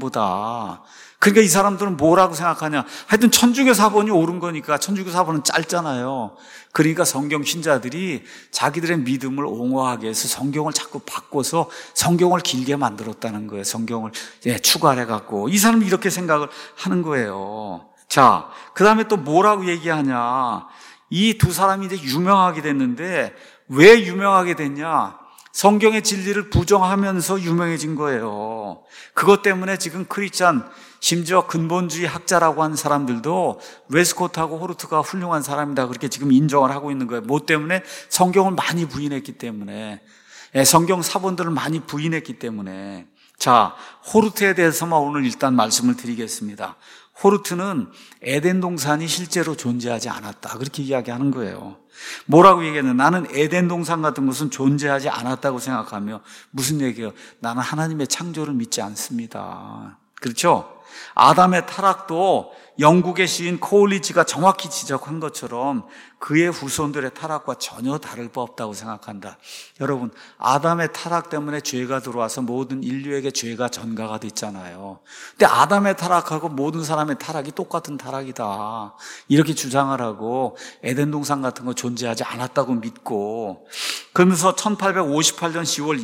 사본보다. 그러니까 이 사람들은 뭐라고 생각하냐? 하여튼 천주교 사본이 옳은 거니까. 천주교 사본은 짧잖아요. 그러니까 성경 신자들이 자기들의 믿음을 옹호하기 위해서 성경을 자꾸 바꿔서 성경을 길게 만들었다는 거예요. 성경을 추가를 해갖고. 이 사람은 이렇게 생각을 하는 거예요. 자, 그 다음에 또 뭐라고 얘기하냐? 이 두 사람이 이제 유명하게 됐는데 왜 유명하게 됐냐? 성경의 진리를 부정하면서 유명해진 거예요. 그것 때문에 지금 크리스찬, 심지어 근본주의 학자라고 하는 사람들도 웨스코트하고 호르트가 훌륭한 사람이다 그렇게 지금 인정을 하고 있는 거예요. 뭐 때문에? 성경을 많이 부인했기 때문에. 성경 사본들을 많이 부인했기 때문에. 자, 호르트에 대해서만 오늘 일단 말씀을 드리겠습니다. 호르트는 에덴 동산이 실제로 존재하지 않았다 그렇게 이야기하는 거예요. 뭐라고 얘기했냐? 나는 에덴 동산 같은 것은 존재하지 않았다고 생각하며 무슨 얘기예요? 나는 하나님의 창조를 믿지 않습니다. 그렇죠? 아담의 타락도 영국의 시인 코울리지가 정확히 지적한 것처럼 그의 후손들의 타락과 전혀 다를 바 없다고 생각한다. 여러분, 아담의 타락 때문에 죄가 들어와서 모든 인류에게 죄가 전가가 됐잖아요. 근데 아담의 타락하고 모든 사람의 타락이 똑같은 타락이다 이렇게 주장을 하고 에덴 동산 같은 거 존재하지 않았다고 믿고, 그러면서 1858년 10월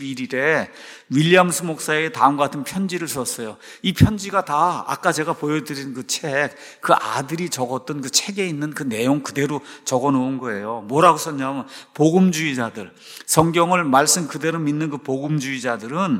21일에 윌리엄스 목사에게 다음과 같은 편지를 썼어요. 이 편지가 다 아까 제가 보여드린 그 책, 그 아들이 적었던 그 책에 있는 그 내용 그대로 적어 놓은 거예요. 뭐라고 썼냐면, 복음주의자들, 성경을 말씀 그대로 믿는 그 복음주의자들은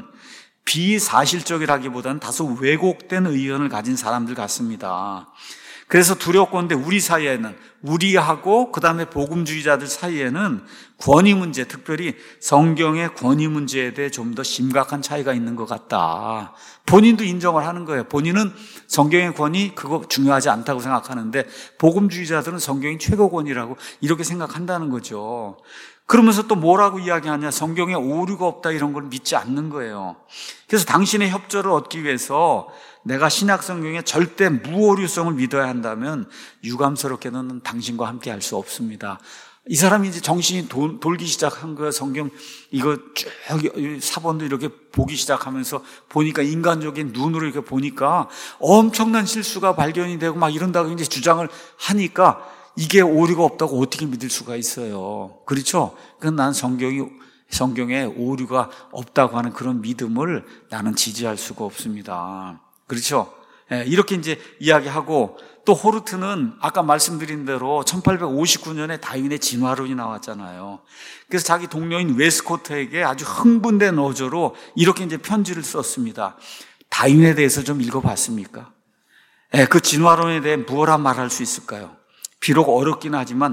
비사실적이라기보다는 다소 왜곡된 의견을 가진 사람들 같습니다. 그래서 두렵건대 우리 사이에는, 우리하고 그 다음에 복음주의자들 사이에는 권위 문제, 특별히 성경의 권위 문제에 대해 좀 더 심각한 차이가 있는 것 같다. 본인도 인정을 하는 거예요. 본인은 성경의 권위 그거 중요하지 않다고 생각하는데 복음주의자들은 성경이 최고 권위라고 이렇게 생각한다는 거죠. 그러면서 또 뭐라고 이야기하냐? 성경에 오류가 없다 이런 걸 믿지 않는 거예요. 그래서 당신의 협조를 얻기 위해서 내가 신약 성경의 절대 무오류성을 믿어야 한다면 유감스럽게는 당신과 함께 할 수 없습니다. 이 사람이 이제 정신이 돌기 시작한 거예요. 성경 이거 쭉 사본도 이렇게 보기 시작하면서 보니까 인간적인 눈으로 이렇게 보니까 엄청난 실수가 발견이 되고 막 이런다고 이제 주장을 하니까 이게 오류가 없다고 어떻게 믿을 수가 있어요. 그렇죠? 그건 난 성경에 오류가 없다고 하는 그런 믿음을 나는 지지할 수가 없습니다. 그렇죠? 이렇게 이제 이야기하고, 또 호르트는 아까 말씀드린 대로 1859년에 다윈의 진화론이 나왔잖아요. 그래서 자기 동료인 웨스코트에게 아주 흥분된 어조로 이렇게 이제 편지를 썼습니다. 다윈에 대해서 좀 읽어봤습니까? 그 진화론에 대해 무엇라 말할 수 있을까요? 비록 어렵긴 하지만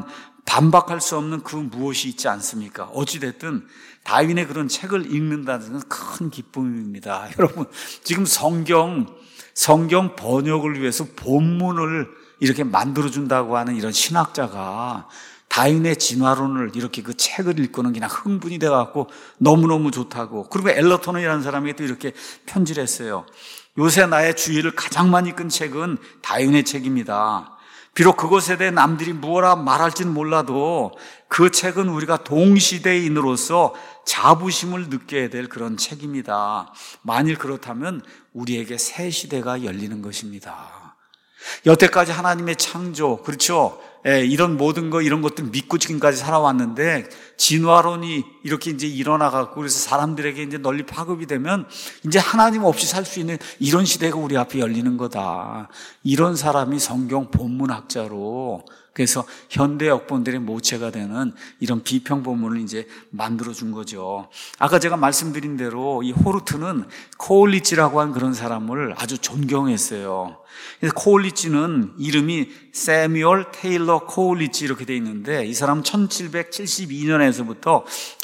반박할 수 없는 그 무엇이 있지 않습니까? 어찌됐든 다윈의 그런 책을 읽는다는 것은 큰 기쁨입니다. 여러분, 지금 성경 번역을 위해서 본문을 이렇게 만들어준다고 하는 이런 신학자가 다윈의 진화론을 이렇게 그 책을 읽고는 그냥 흥분이 돼갖고 너무너무 좋다고. 그리고 엘러턴이라는 사람이 또 이렇게 편지를 했어요. 요새 나의 주의를 가장 많이 끈 책은 다윈의 책입니다. 비록 그것에 대해 남들이 무엇라 말할지는 몰라도 그 책은 우리가 동시대인으로서 자부심을 느껴야 될 그런 책입니다. 만일 그렇다면 우리에게 새 시대가 열리는 것입니다. 여태까지 하나님의 창조, 그렇죠? 이런 모든 거, 이런 것들 믿고 지금까지 살아왔는데, 진화론이 이렇게 이제 일어나갖고, 그래서 사람들에게 이제 널리 파급이 되면, 이제 하나님 없이 살 수 있는 이런 시대가 우리 앞에 열리는 거다. 이런 사람이 성경 본문학자로, 그래서 현대 역본들의 모체가 되는 이런 비평 본문을 이제 만들어준 거죠. 아까 제가 말씀드린 대로 이 호르트는 코올리치라고 하는 그런 사람을 아주 존경했어요. 그래서 코올리치는 이름이 세뮤얼 테일러 코올리치 이렇게 돼 있는데, 이 사람은 1772년에서부터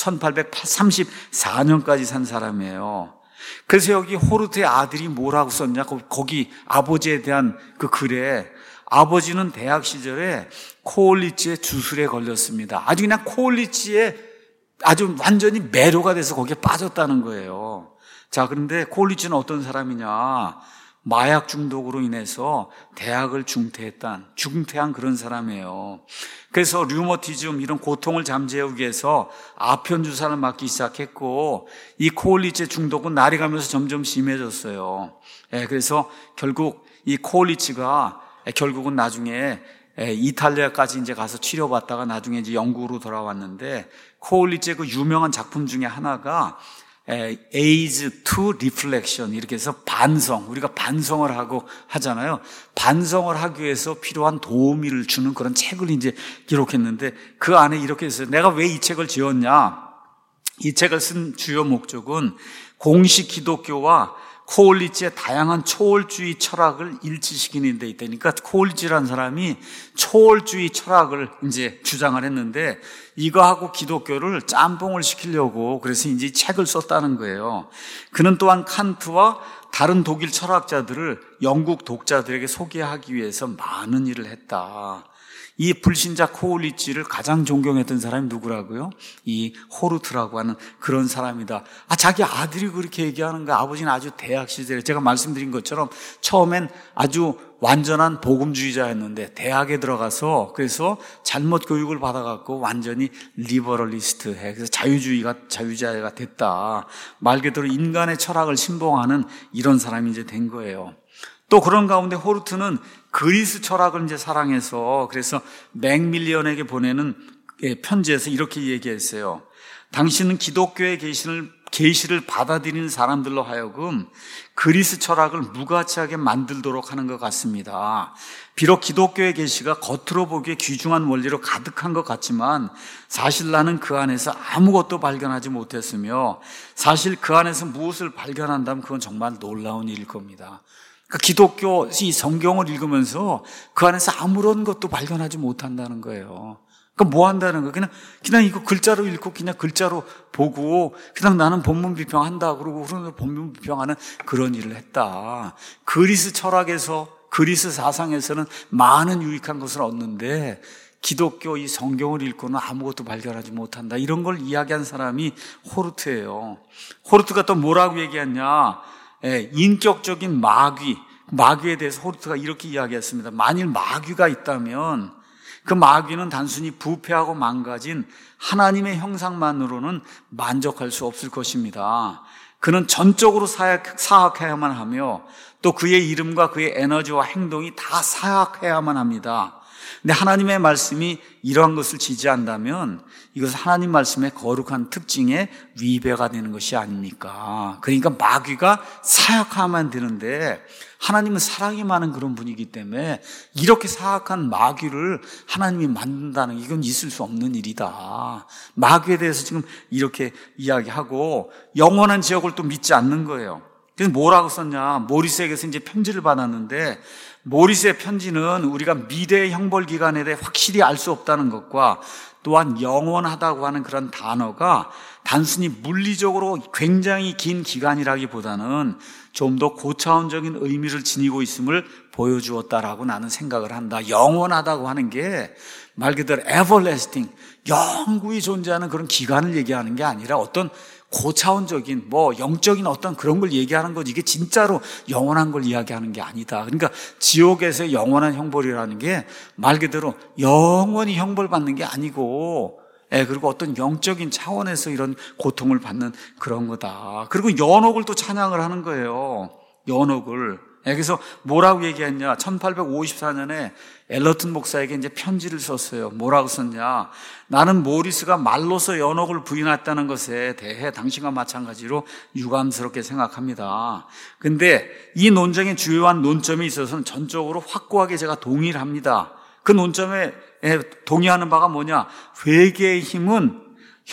1834년까지 산 사람이에요. 그래서 여기 호르트의 아들이 뭐라고 썼냐, 거기 아버지에 대한 그 글에, 아버지는 대학 시절에 코올리치의 주술에 걸렸습니다. 아주 그냥 코올리치에 아주 완전히 매료가 돼서 거기에 빠졌다는 거예요. 자, 그런데 코올리치는 어떤 사람이냐? 마약 중독으로 인해서 대학을 중퇴한 그런 사람이에요. 그래서 류머티즘, 이런 고통을 잠재우기 위해서 아편 주사를 맞기 시작했고, 이 코올리치의 중독은 날이 가면서 점점 심해졌어요. 그래서 결국 이 코올리치가 결국은 나중에 이탈리아까지 이제 가서 치료받다가 나중에 이제 영국으로 돌아왔는데, 코올리치의 그 유명한 작품 중에 하나가 Age to Reflection, 이렇게 해서 반성, 우리가 반성을 하고 하잖아요. 반성을 하기 위해서 필요한 도우미를 주는 그런 책을 이제 기록했는데, 그 안에 이렇게 했어요. 내가 왜 이 책을 지었냐? 이 책을 쓴 주요 목적은 공식 기독교와 코올리치의 다양한 초월주의 철학을 일치시키는 데 있다니까. 코올리치라는 사람이 초월주의 철학을 이제 주장을 했는데, 이거하고 기독교를 짬뽕을 시키려고 그래서 이제 책을 썼다는 거예요. 그는 또한 칸트와 다른 독일 철학자들을 영국 독자들에게 소개하기 위해서 많은 일을 했다. 이 불신자 코올리치를 가장 존경했던 사람이 누구라고요? 이 호르트라고 하는 그런 사람이다. 자기 아들이 그렇게 얘기하는 거야. 아버지는 아주 대학 시절에, 제가 말씀드린 것처럼 처음엔 아주 완전한 복음주의자였는데 대학에 들어가서 그래서 잘못 교육을 받아갖고 완전히 리버럴리스트해. 그래서 자유주의자가 됐다. 말 그대로 인간의 철학을 신봉하는 이런 사람이 이제 된 거예요. 또 그런 가운데 호르트는 그리스 철학을 이제 사랑해서, 그래서 맥밀리언에게 보내는 편지에서 이렇게 얘기했어요. 당신은 기독교의 계시를 받아들이는 사람들로 하여금 그리스 철학을 무가치하게 만들도록 하는 것 같습니다. 비록 기독교의 계시가 겉으로 보기에 귀중한 원리로 가득한 것 같지만 사실 나는 그 안에서 아무것도 발견하지 못했으며, 사실 그 안에서 무엇을 발견한다면 그건 정말 놀라운 일일 겁니다. 기독교 이 성경을 읽으면서 그 안에서 아무런 것도 발견하지 못한다는 거예요. 그러니까 뭐 한다는 거예요? 그냥 이거 글자로 읽고 그냥 글자로 보고 그냥 나는 본문 비평한다 그러고 그러면 본문 비평하는 그런 일을 했다. 그리스 철학에서, 그리스 사상에서는 많은 유익한 것을 얻는데 기독교 이 성경을 읽고는 아무것도 발견하지 못한다. 이런 걸 이야기한 사람이 호르트예요. 호르트가 또 뭐라고 얘기했냐? 인격적인 마귀에 대해서 호르트가 이렇게 이야기했습니다. 만일 마귀가 있다면 그 마귀는 단순히 부패하고 망가진 하나님의 형상만으로는 만족할 수 없을 것입니다. 그는 전적으로 사악해야만 하며 또 그의 이름과 그의 에너지와 행동이 다 사악해야만 합니다. 근데 하나님의 말씀이 이러한 것을 지지한다면 이것은 하나님 말씀의 거룩한 특징에 위배가 되는 것이 아닙니까? 그러니까 마귀가 사악하면 되는데 하나님은 사랑이 많은 그런 분이기 때문에 이렇게 사악한 마귀를 하나님이 만든다는, 이건 있을 수 없는 일이다. 마귀에 대해서 지금 이렇게 이야기하고 영원한 지옥을 또 믿지 않는 거예요. 그래서 뭐라고 썼냐? 모리스에게서 이제 편지를 받았는데, 모리스의 편지는 우리가 미래의 형벌 기간에 대해 확실히 알 수 없다는 것과 또한 영원하다고 하는 그런 단어가 단순히 물리적으로 굉장히 긴 기간이라기보다는 좀 더 고차원적인 의미를 지니고 있음을 보여주었다라고 나는 생각을 한다. 영원하다고 하는 게 말 그대로 everlasting, 영구히 존재하는 그런 기간을 얘기하는 게 아니라 어떤 고차원적인 영적인 어떤 그런 걸 얘기하는 거지, 이게 진짜로 영원한 걸 이야기하는 게 아니다. 그러니까 지옥에서의 영원한 형벌이라는 게 말 그대로 영원히 형벌받는 게 아니고, 그리고 어떤 영적인 차원에서 이런 고통을 받는 그런 거다. 그리고 연옥을 또 찬양을 하는 거예요. 연옥을. 그래서 뭐라고 얘기했냐? 1854년에 엘러튼 목사에게 이제 편지를 썼어요. 뭐라고 썼냐? 나는 모리스가 말로서 연옥을 부인했다는 것에 대해 당신과 마찬가지로 유감스럽게 생각합니다. 근데 이 논쟁의 주요한 논점에 있어서는 전적으로 확고하게 제가 동의를 합니다. 그 논점에 동의하는 바가 뭐냐? 회개의 힘은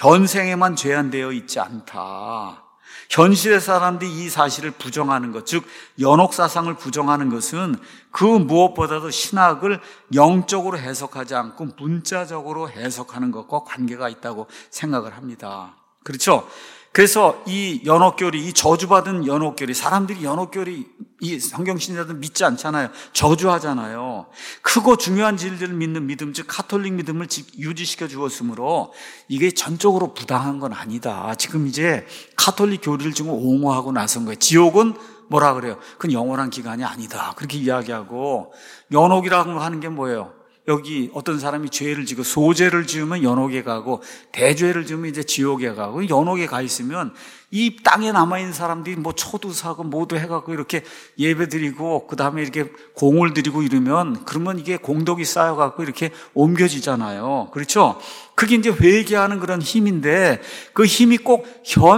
현생에만 제한되어 있지 않다. 현실의 사람들이 이 사실을 부정하는 것, 즉 연옥사상을 부정하는 것은 그 무엇보다도 신학을 영적으로 해석하지 않고 문자적으로 해석하는 것과 관계가 있다고 생각을 합니다. 그렇죠? 그래서 이 연옥교리, 이 저주받은 연옥교리, 사람들이 연옥교리, 이 성경신자들 믿지 않잖아요. 저주하잖아요. 크고 중요한 진리를 믿는 믿음, 즉 카톨릭 믿음을 유지시켜 주었으므로 이게 전적으로 부당한 건 아니다. 지금 이제 카톨릭 교리를 지금 옹호하고 나선 거예요. 지옥은 뭐라 그래요? 그건 영원한 기간이 아니다. 그렇게 이야기하고, 연옥이라고 하는 게 뭐예요? 여기 어떤 사람이 죄를 지고 소죄를 지으면 연옥에 가고 대죄를 지으면 이제 지옥에 가고, 연옥에 가 있으면 이 땅에 남아있는 사람들이 초두사고 모두 해갖고 이렇게 예배 드리고 그 다음에 이렇게 공을 드리고 이러면, 그러면 이게 공덕이 쌓여갖고 이렇게 옮겨지잖아요. 그렇죠? 그게 이제 회개하는 그런 힘인데, 그 힘이 꼭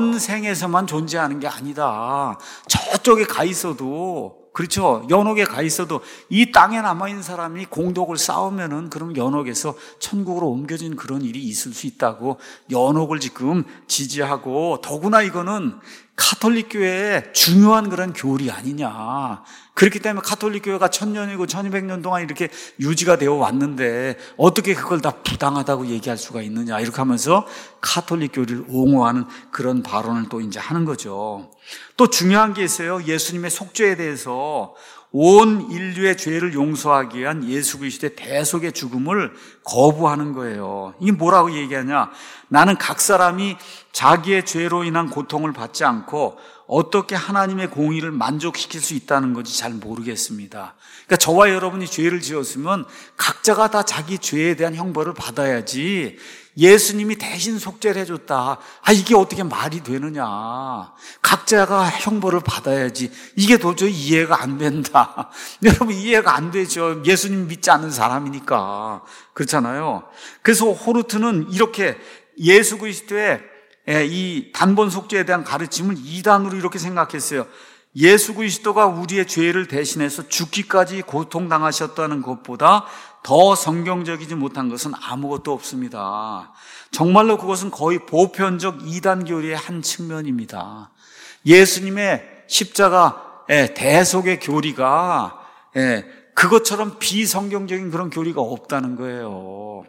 현생에서만 존재하는 게 아니다. 저쪽에 가 있어도, 그렇죠? 연옥에 가 있어도 이 땅에 남아있는 사람이 공덕을 쌓으면은 그럼 연옥에서 천국으로 옮겨진 그런 일이 있을 수 있다고 연옥을 지금 지지하고, 더구나 이거는 카톨릭 교회의 중요한 그런 교리 아니냐. 그렇기 때문에 카톨릭 교회가 1000년이고 1200년 동안 이렇게 유지가 되어 왔는데 어떻게 그걸 다 부당하다고 얘기할 수가 있느냐. 이렇게 하면서 카톨릭 교리를 옹호하는 그런 발언을 또 이제 하는 거죠. 또 중요한 게 있어요. 예수님의 속죄에 대해서 온 인류의 죄를 용서하기 위한 예수 그리스도의 대속의 죽음을 거부하는 거예요. 이게 뭐라고 얘기하냐? 나는 각 사람이 자기의 죄로 인한 고통을 받지 않고 어떻게 하나님의 공의를 만족시킬 수 있다는 건지 잘 모르겠습니다. 그러니까 저와 여러분이 죄를 지었으면 각자가 다 자기 죄에 대한 형벌을 받아야지, 예수님이 대신 속죄를 해줬다, 이게 어떻게 말이 되느냐. 각자가 형벌을 받아야지. 이게 도저히 이해가 안 된다. 여러분, 이해가 안 되죠. 예수님 믿지 않는 사람이니까. 그렇잖아요. 그래서 호르트는 이렇게 예수 그리스도의 이 단번 속죄에 대한 가르침을 2단으로 이렇게 생각했어요. 예수 그리스도가 우리의 죄를 대신해서 죽기까지 고통당하셨다는 것보다 더 성경적이지 못한 것은 아무것도 없습니다. 정말로 그것은 거의 보편적 이단 교리의 한 측면입니다. 예수님의 십자가 대속의 교리가 그것처럼 비성경적인 그런 교리가 없다는 거예요.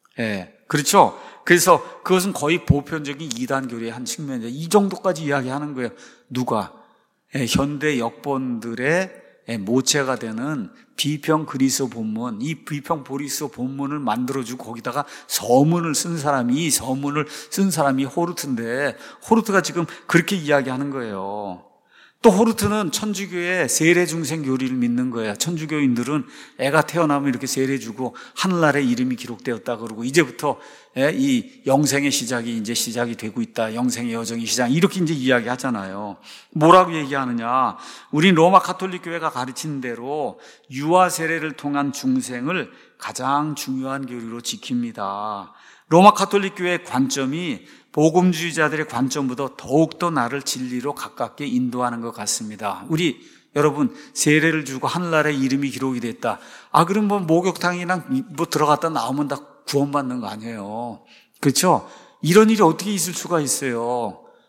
그렇죠? 그래서 그것은 거의 보편적인 이단 교리의 한 측면이에요. 이 정도까지 이야기하는 거예요. 누가? 현대 역본들의 모체가 되는 비평 그리스도 본문, 이 비평 그리스도 본문을 만들어주고 거기다가 서문을 쓴 사람이, 이 서문을 쓴 사람이 호르트인데, 호르트가 지금 그렇게 이야기하는 거예요. 또 호르트는 천주교의 세례중생 교리를 믿는 거예요. 천주교인들은 애가 태어나면 이렇게 세례주고 하늘나라에 이름이 기록되었다 그러고, 이제부터 이 영생의 시작이 이제 시작이 되고 있다. 영생의 여정이 시작. 이렇게 이제 이야기하잖아요. 뭐라고 얘기하느냐? 우린 로마 가톨릭 교회가 가르치는 대로 유아 세례를 통한 중생을 가장 중요한 교리로 지킵니다. 로마 가톨릭 교회의 관점이 복음주의자들의 관점보다 더욱더 나를 진리로 가깝게 인도하는 것 같습니다. 우리 여러분, 세례를 주고 하늘나라에 이름이 기록이 됐다. 그럼 목욕탕이랑 들어갔다 나오면 다 구원받는 거 아니에요. 그렇죠? 이런 일이 어떻게 있을 수가 있어요?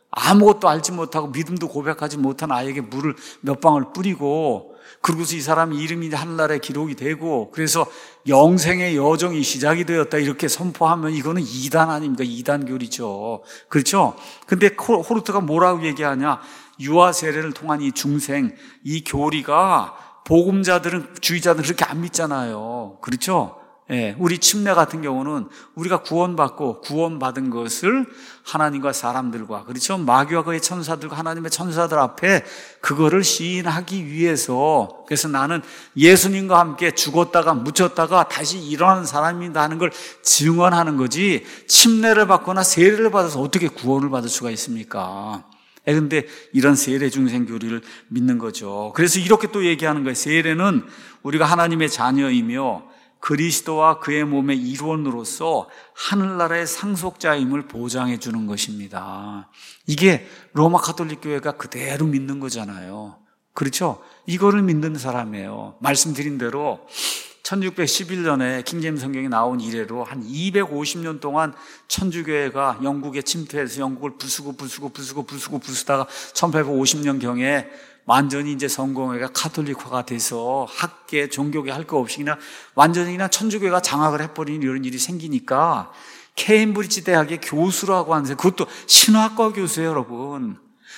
아무것도 알지 못하고 믿음도 고백하지 못한 아이에게 물을 몇 방울 뿌리고, 그러고서 이 사람 이름이 하늘나라에 기록이 되고, 그래서 영생의 여정이 시작이 되었다 이렇게 선포하면 이거는 이단 아닙니까? 이단 교리죠. 그렇죠? 근데 호르트가 뭐라고 얘기하냐? 유아 세례를 통한 이 중생, 이 교리가 복음자들은, 주의자들은 그렇게 안 믿잖아요. 그렇죠? 예, 우리 침례 같은 경우는 우리가 구원받은 것을 하나님과 사람들과, 그렇죠? 마귀와 그의 천사들과 하나님의 천사들 앞에 그거를 시인하기 위해서, 그래서 나는 예수님과 함께 죽었다가 묻혔다가 다시 일어나는 사람이다 하는 걸 증언하는 거지, 침례를 받거나 세례를 받아서 어떻게 구원을 받을 수가 있습니까? 그런데 이런 세례 중생 교리를 믿는 거죠. 그래서 이렇게 또 얘기하는 거예요. 세례는 우리가 하나님의 자녀이며 그리스도와 그의 몸의 일원으로서 하늘나라의 상속자임을 보장해 주는 것입니다. 이게 로마 가톨릭 교회가 그대로 믿는 거잖아요. 그렇죠? 이거를 믿는 사람이에요. 말씀드린 대로 1611년에 킹제임스 성경이 나온 이래로 한 250년 동안 천주교회가 영국에 침투해서 영국을 부수다가 1850년경에 완전히 이제 성공회가 카톨릭화가 돼서 학계, 종교계 할 거 없이 그냥 완전히 그냥 천주교회가 장악을 해버리는 이런 일이 생기니까 케임브리지 대학의 교수라고 하는데, 그것도 신학과 교수예요, 여러분.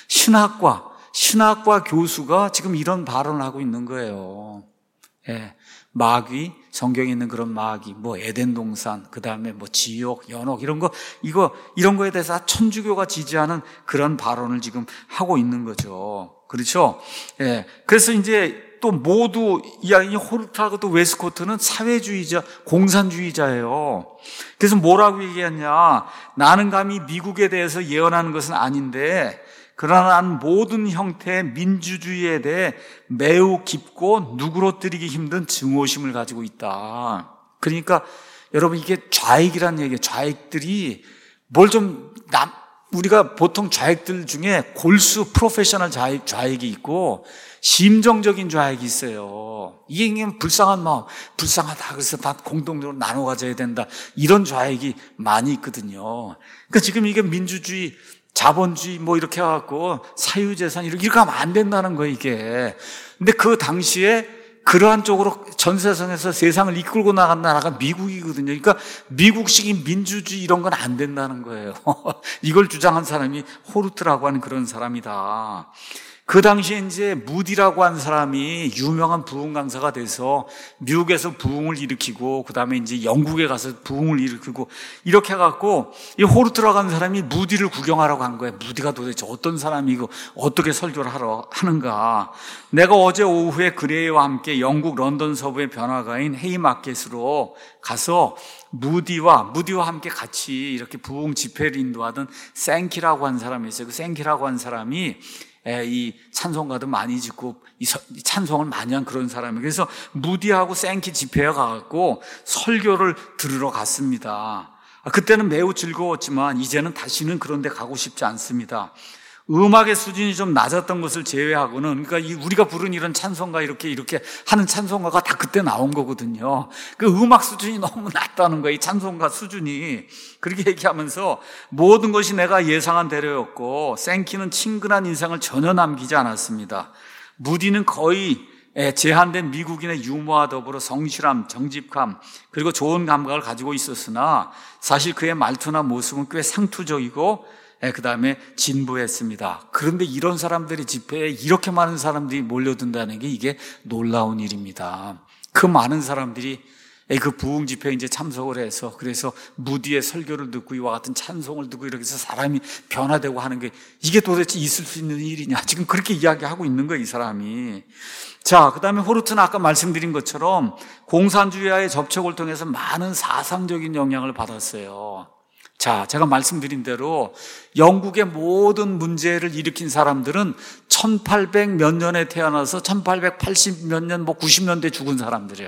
신학과 교수가 지금 이런 발언을 하고 있는 거예요. 예. 마귀, 성경에 있는 그런 마귀, 뭐 에덴 동산, 그 다음에 뭐 지옥, 연옥 이런 거에 대해서 천주교가 지지하는 그런 발언을 지금 하고 있는 거죠. 그렇죠? 예. 그래서 이제 또 모두 이 호르트하고 또 웨스코트는 사회주의자, 공산주의자예요. 그래서 뭐라고 얘기했냐? 나는 감히 미국에 대해서 예언하는 것은 아닌데, 그러나 난 모든 형태의 민주주의에 대해 매우 깊고 누그러뜨리기 힘든 증오심을 가지고 있다. 그러니까 여러분, 이게 좌익이란 얘기예요. 좌익들이 우리가 보통 좌익들 중에 골수 프로페셔널 좌익이 있고 심정적인 좌익이 있어요. 이게 불쌍한 마음, 불쌍하다, 그래서 다 공동적으로 나눠 가져야 된다, 이런 좌익이 많이 있거든요. 그러니까 지금 이게 민주주의, 자본주의 뭐 이렇게 해갖고 사유재산 이렇게 하면 안 된다는 거예요, 이게. 근데 그 당시에 그러한 쪽으로 전 세상에서 세상을 이끌고 나간 나라가 미국이거든요. 그러니까 미국식인 민주주의 이런 건 안 된다는 거예요. 이걸 주장한 사람이 호르트라고 하는 그런 사람이다. 그 당시에 이제 무디라고 한 사람이 유명한 부흥 강사가 돼서 미국에서 부흥을 일으키고, 그 다음에 이제 영국에 가서 부흥을 일으키고, 이렇게 해갖고 이 호르트라고 하는 사람이 무디를 구경하라고 한 거예요. 무디가 도대체 어떤 사람이고 어떻게 설교를 하는가. 내가 어제 오후에 그레이와 함께 영국 런던 서부의 변화가인 헤이마켓으로 가서 무디와 함께 같이 이렇게 부흥 집회를 인도하던 생키라고 한 사람이 있어요. 그 생키라고 한 사람이 이 찬송가도 많이 짓고 이 찬송을 많이 한 그런 사람이에요. 그래서 무디하고 생키 집회에 가갖고 설교를 들으러 갔습니다. 그때는 매우 즐거웠지만 이제는 다시는 그런 데 가고 싶지 않습니다. 음악의 수준이 좀 낮았던 것을 제외하고는, 그러니까 우리가 부른 이런 찬송가, 이렇게 하는 찬송가가 다 그때 나온 거거든요. 그 음악 수준이 너무 낮다는 거예요, 이 찬송가 수준이. 그렇게 얘기하면서 모든 것이 내가 예상한 대로였고, 생키는 친근한 인상을 전혀 남기지 않았습니다. 무디는 거의 제한된 미국인의 유머와 더불어 성실함, 정직함, 그리고 좋은 감각을 가지고 있었으나 사실 그의 말투나 모습은 꽤 상투적이고 그 다음에 진부했습니다. 그런데 이런 사람들이 집회에 이렇게 많은 사람들이 몰려든다는 게 이게 놀라운 일입니다. 그 많은 사람들이 그 부흥 집회에 이제 참석을 해서, 그래서 무디의 설교를 듣고 이와 같은 찬송을 듣고 이렇게 해서 사람이 변화되고 하는 게 이게 도대체 있을 수 있는 일이냐, 지금 그렇게 이야기하고 있는 거예요, 이 사람이. 자, 그 다음에 호르트는 아까 말씀드린 것처럼 공산주의와의 접촉을 통해서 많은 사상적인 영향을 받았어요. 자, 제가 말씀드린 대로 영국의 모든 문제를 일으킨 사람들은 1800 몇 년에 태어나서 1880 몇 년, 90년대 죽은 사람들이에요.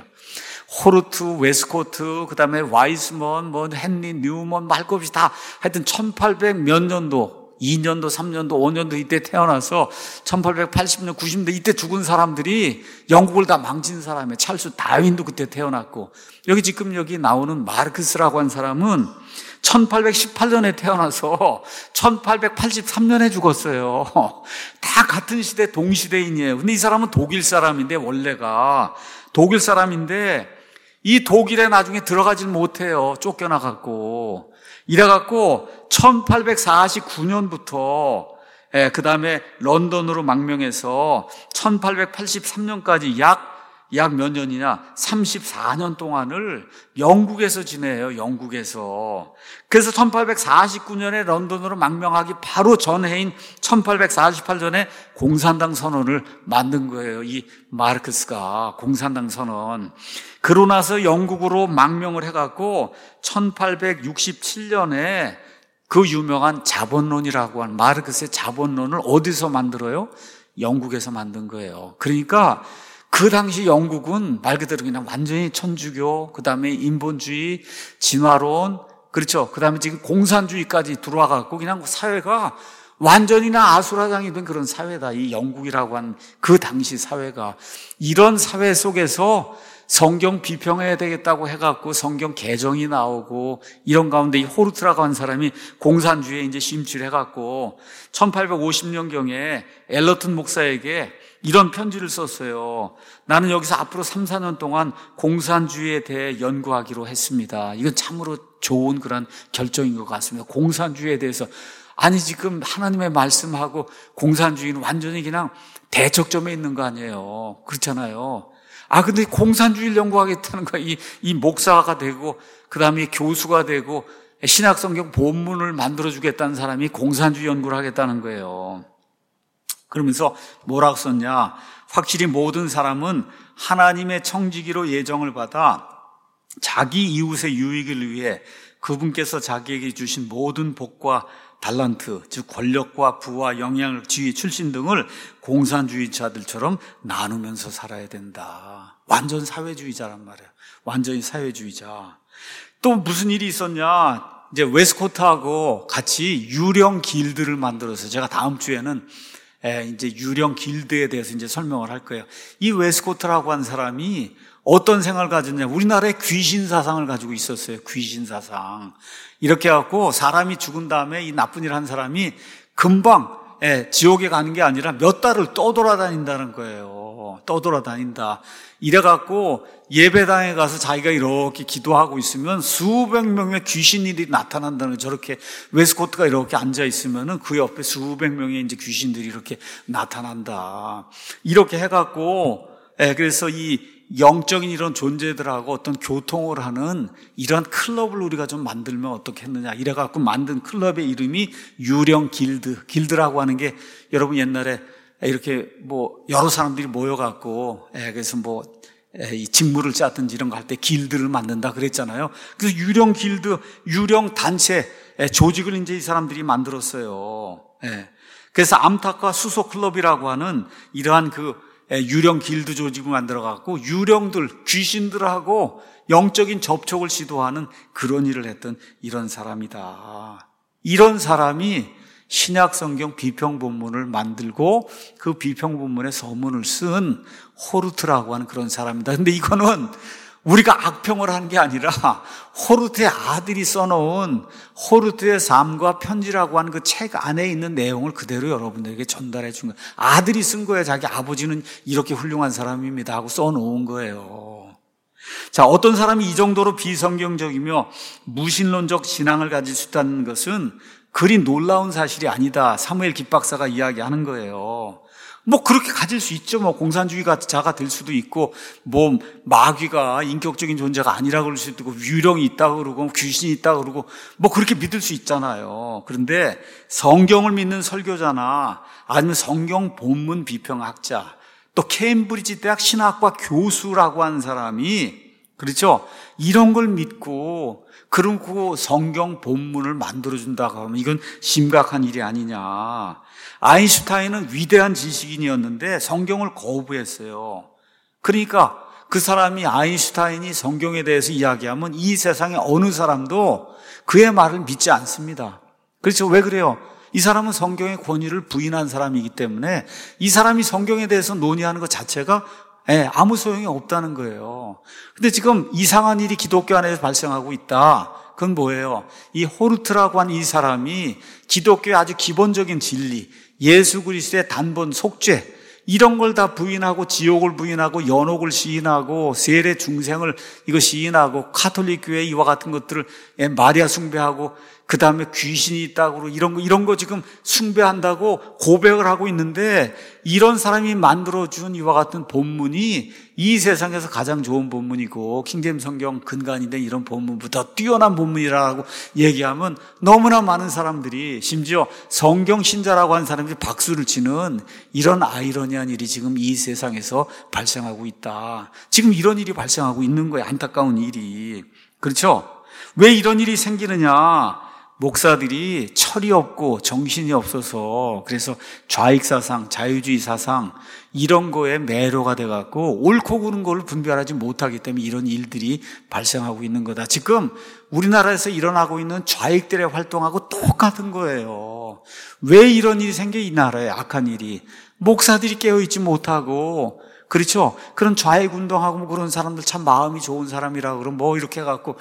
호르트, 웨스코트, 그 다음에 와이스먼, 헨리 뉴먼, 할 것 없이 다 하여튼 1800 몇 년도 2년도, 3년도, 5년도 이때 태어나서 1880년, 90년대 이때 죽은 사람들이 영국을 다 망친 사람이에요. 찰스 다윈도 그때 태어났고, 여기 지금 여기 나오는 마르크스라고 한 사람은 1818년에 태어나서 1883년에 죽었어요. 다 같은 시대 동시대인이에요. 근데 이 사람은 독일 사람인데, 원래가 독일 사람인데 이 독일에 나중에 들어가질 못해요. 쫓겨나갖고. 이래갖고 1849년부터 그 다음에 런던으로 망명해서 1883년까지 약 몇 년이냐? 34년 동안을 영국에서 지내요. 영국에서. 그래서 1849년에 런던으로 망명하기 바로 전해인 1848년에 공산당 선언을 만든 거예요. 이 마르크스가 공산당 선언. 그러고 나서 영국으로 망명을 해갖고 1867년에 그 유명한 자본론이라고 하는 마르크스의 자본론을 어디서 만들어요? 영국에서 만든 거예요. 그러니까 그 당시 영국은 말 그대로 그냥 완전히 천주교, 그 다음에 인본주의, 진화론, 그렇죠. 그 다음에 지금 공산주의까지 들어와갖고 그냥 사회가 완전히나 아수라장이 된 그런 사회다. 이 영국이라고 하는 그 당시 사회가. 이런 사회 속에서 성경 비평해야 되겠다고 해갖고 성경 개정이 나오고 이런 가운데 이 호르트라고 하는 사람이 공산주의에 이제 심취해갖고 1850년경에 엘러튼 목사에게 이런 편지를 썼어요. 나는 여기서 앞으로 3, 4년 동안 공산주의에 대해 연구하기로 했습니다. 이건 참으로 좋은 그런 결정인 것 같습니다. 공산주의에 대해서. 아니 지금 하나님의 말씀하고 공산주의는 완전히 그냥 대척점에 있는 거 아니에요. 그렇잖아요. 근데 공산주의를 연구하겠다는 거야. 이 목사가 되고 그 다음에 교수가 되고 신약성경 본문을 만들어주겠다는 사람이 공산주의 연구를 하겠다는 거예요. 그러면서 뭐라고 썼냐? 확실히 모든 사람은 하나님의 청지기로 예정을 받아 자기 이웃의 유익을 위해 그분께서 자기에게 주신 모든 복과 달란트, 즉 권력과 부와 영향을, 지위, 출신 등을 공산주의자들처럼 나누면서 살아야 된다. 완전 사회주의자란 말이에요. 완전히 사회주의자. 또 무슨 일이 있었냐? 이제 웨스코트하고 같이 유령 길드를 만들어서 제가 다음 주에는 이제 유령 길드에 대해서 이제 설명을 할 거예요. 이 웨스코트라고 한 사람이 어떤 생각을 가졌냐? 우리나라에 귀신 사상을 가지고 있었어요. 귀신 사상. 이렇게 해갖고 사람이 죽은 다음에 이 나쁜 일 한 사람이 금방 지옥에 가는 게 아니라 몇 달을 떠돌아다닌다는 거예요. 떠돌아다닌다. 이래갖고 예배당에 가서 자기가 이렇게 기도하고 있으면 수백 명의 귀신들이 나타난다는 거예요. 저렇게 웨스코트가 이렇게 앉아있으면은 그 옆에 수백 명의 이제 귀신들이 이렇게 나타난다. 이렇게 해갖고, 그래서 이 영적인 이런 존재들하고 어떤 교통을 하는 이런 클럽을 우리가 좀 만들면 어떻겠느냐. 이래갖고 만든 클럽의 이름이 유령 길드. 길드라고 하는 게 여러분 옛날에 이렇게 뭐 여러 사람들이 모여갖고 그래서 뭐 이 직무를 짜든지 이런 거 할 때 길드를 만든다 그랬잖아요. 그래서 유령 길드, 유령 단체 조직을 이제 이 사람들이 만들었어요. 그래서 암탉과 수소 클럽이라고 하는 이러한 그 유령 길드 조직을 만들어갖고 유령들, 귀신들하고 영적인 접촉을 시도하는 그런 일을 했던 이런 사람이다. 이런 사람이 신약 성경 비평 본문을 만들고 그 비평 본문의 서문을 쓴 호르트라고 하는 그런 사람이다. 근데 이거는 우리가 악평을 한 게 아니라 호르트의 아들이 써놓은 호르트의 삶과 편지라고 하는 그 책 안에 있는 내용을 그대로 여러분들에게 전달해 준 거예요. 아들이 쓴 거예요. 자기 아버지는 이렇게 훌륭한 사람입니다 하고 써놓은 거예요. 자, 어떤 사람이 이 정도로 비성경적이며 무신론적 신앙을 가질 수 있다는 것은 그리 놀라운 사실이 아니다. 사무엘 깃박사가 이야기하는 거예요. 뭐 그렇게 가질 수 있죠. 뭐 공산주의자가 될 수도 있고, 뭐 마귀가 인격적인 존재가 아니라 그럴 수도 있고, 유령이 있다 그러고 귀신이 있다 그러고 뭐 그렇게 믿을 수 있잖아요. 그런데 성경을 믿는 설교자나 아니면 성경 본문 비평학자, 또 케임브리지 대학 신학과 교수라고 하는 사람이, 그렇죠, 이런 걸 믿고 그런 그 성경 본문을 만들어준다고 하면 이건 심각한 일이 아니냐. 아인슈타인은 위대한 지식인이었는데 성경을 거부했어요. 그러니까 그 사람이, 아인슈타인이 성경에 대해서 이야기하면 이 세상에 어느 사람도 그의 말을 믿지 않습니다. 그렇죠? 왜 그래요? 이 사람은 성경의 권위를 부인한 사람이기 때문에 이 사람이 성경에 대해서 논의하는 것 자체가 아무 소용이 없다는 거예요. 근데 지금 이상한 일이 기독교 안에서 발생하고 있다. 그건 뭐예요? 이 호르트라고 하는 이 사람이 기독교의 아주 기본적인 진리, 예수 그리스도의 단번 속죄, 이런 걸 다 부인하고 지옥을 부인하고 연옥을 시인하고 세례 중생을 이거 시인하고 가톨릭 교회 이와 같은 것들을 마리아 숭배하고 그 다음에 귀신이 있다고 이런 거 지금 숭배한다고 고백을 하고 있는데, 이런 사람이 만들어준 이와 같은 본문이 이 세상에서 가장 좋은 본문이고 킹제임 성경 근간인데 이런 본문보다 뛰어난 본문이라고 얘기하면 너무나 많은 사람들이, 심지어 성경 신자라고 하는 사람들이 박수를 치는 이런 아이러니한 일이 지금 이 세상에서 발생하고 있다. 지금 이런 일이 발생하고 있는 거예요. 안타까운 일이. 그렇죠? 왜 이런 일이 생기느냐? 목사들이 철이 없고 정신이 없어서, 그래서 좌익사상, 자유주의 사상 이런 거에 매료가 돼갖고 옳고 그른 거를 분별하지 못하기 때문에 이런 일들이 발생하고 있는 거다. 지금 우리나라에서 일어나고 있는 좌익들의 활동하고 똑같은 거예요. 왜 이런 일이 생겨? 이 나라에 악한 일이. 목사들이 깨어있지 못하고, 그렇죠? 그런 좌익 운동하고 뭐 그런 사람들 참 마음이 좋은 사람이라 그러면 뭐 이렇게 해갖고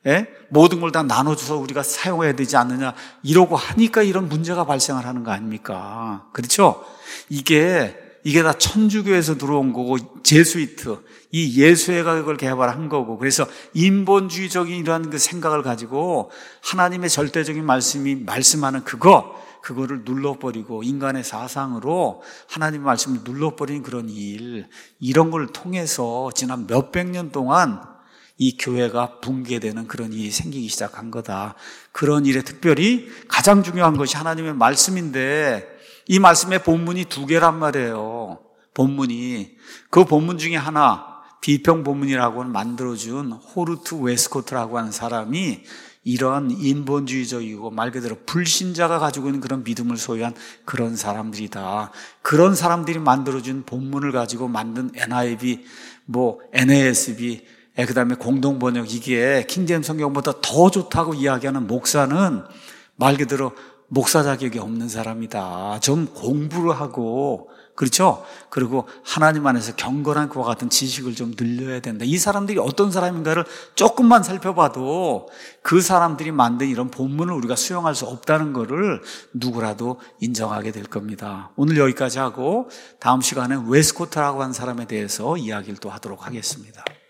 모든 걸 다 나눠줘서 우리가 사용해야 되지 않느냐 이러고 하니까 이런 문제가 발생을 하는 거 아닙니까? 그렇죠? 이게 다 천주교에서 들어온 거고, 제수이트, 이 예수회가 그걸 개발한 거고, 그래서 인본주의적인 이러한 그 생각을 가지고 하나님의 절대적인 말씀이 말씀하는 그거를 눌러버리고 인간의 사상으로 하나님의 말씀을 눌러버린 그런 일, 이런 걸 통해서 지난 몇백 년 동안 이 교회가 붕괴되는 그런 일이 생기기 시작한 거다. 그런 일에 특별히 가장 중요한 것이 하나님의 말씀인데, 이 말씀의 본문이 두 개란 말이에요. 본문이. 그 본문 중에 하나, 비평 본문이라고 만들어준 호르트 웨스코트라고 하는 사람이 이런 인본주의적이고 말 그대로 불신자가 가지고 있는 그런 믿음을 소유한 그런 사람들이다. 그런 사람들이 만들어준 본문을 가지고 만든 NIV, NASB, 그 다음에 공동번역, 이게 킹제임 성경보다 더 좋다고 이야기하는 목사는 말 그대로 목사 자격이 없는 사람이다. 좀 공부를 하고, 그렇죠? 그리고 하나님 안에서 경건한 그와 같은 지식을 좀 늘려야 된다. 이 사람들이 어떤 사람인가를 조금만 살펴봐도 그 사람들이 만든 이런 본문을 우리가 수용할 수 없다는 것을 누구라도 인정하게 될 겁니다. 오늘 여기까지 하고 다음 시간에 웨스코트라고 하는 사람에 대해서 이야기를 또 하도록 하겠습니다.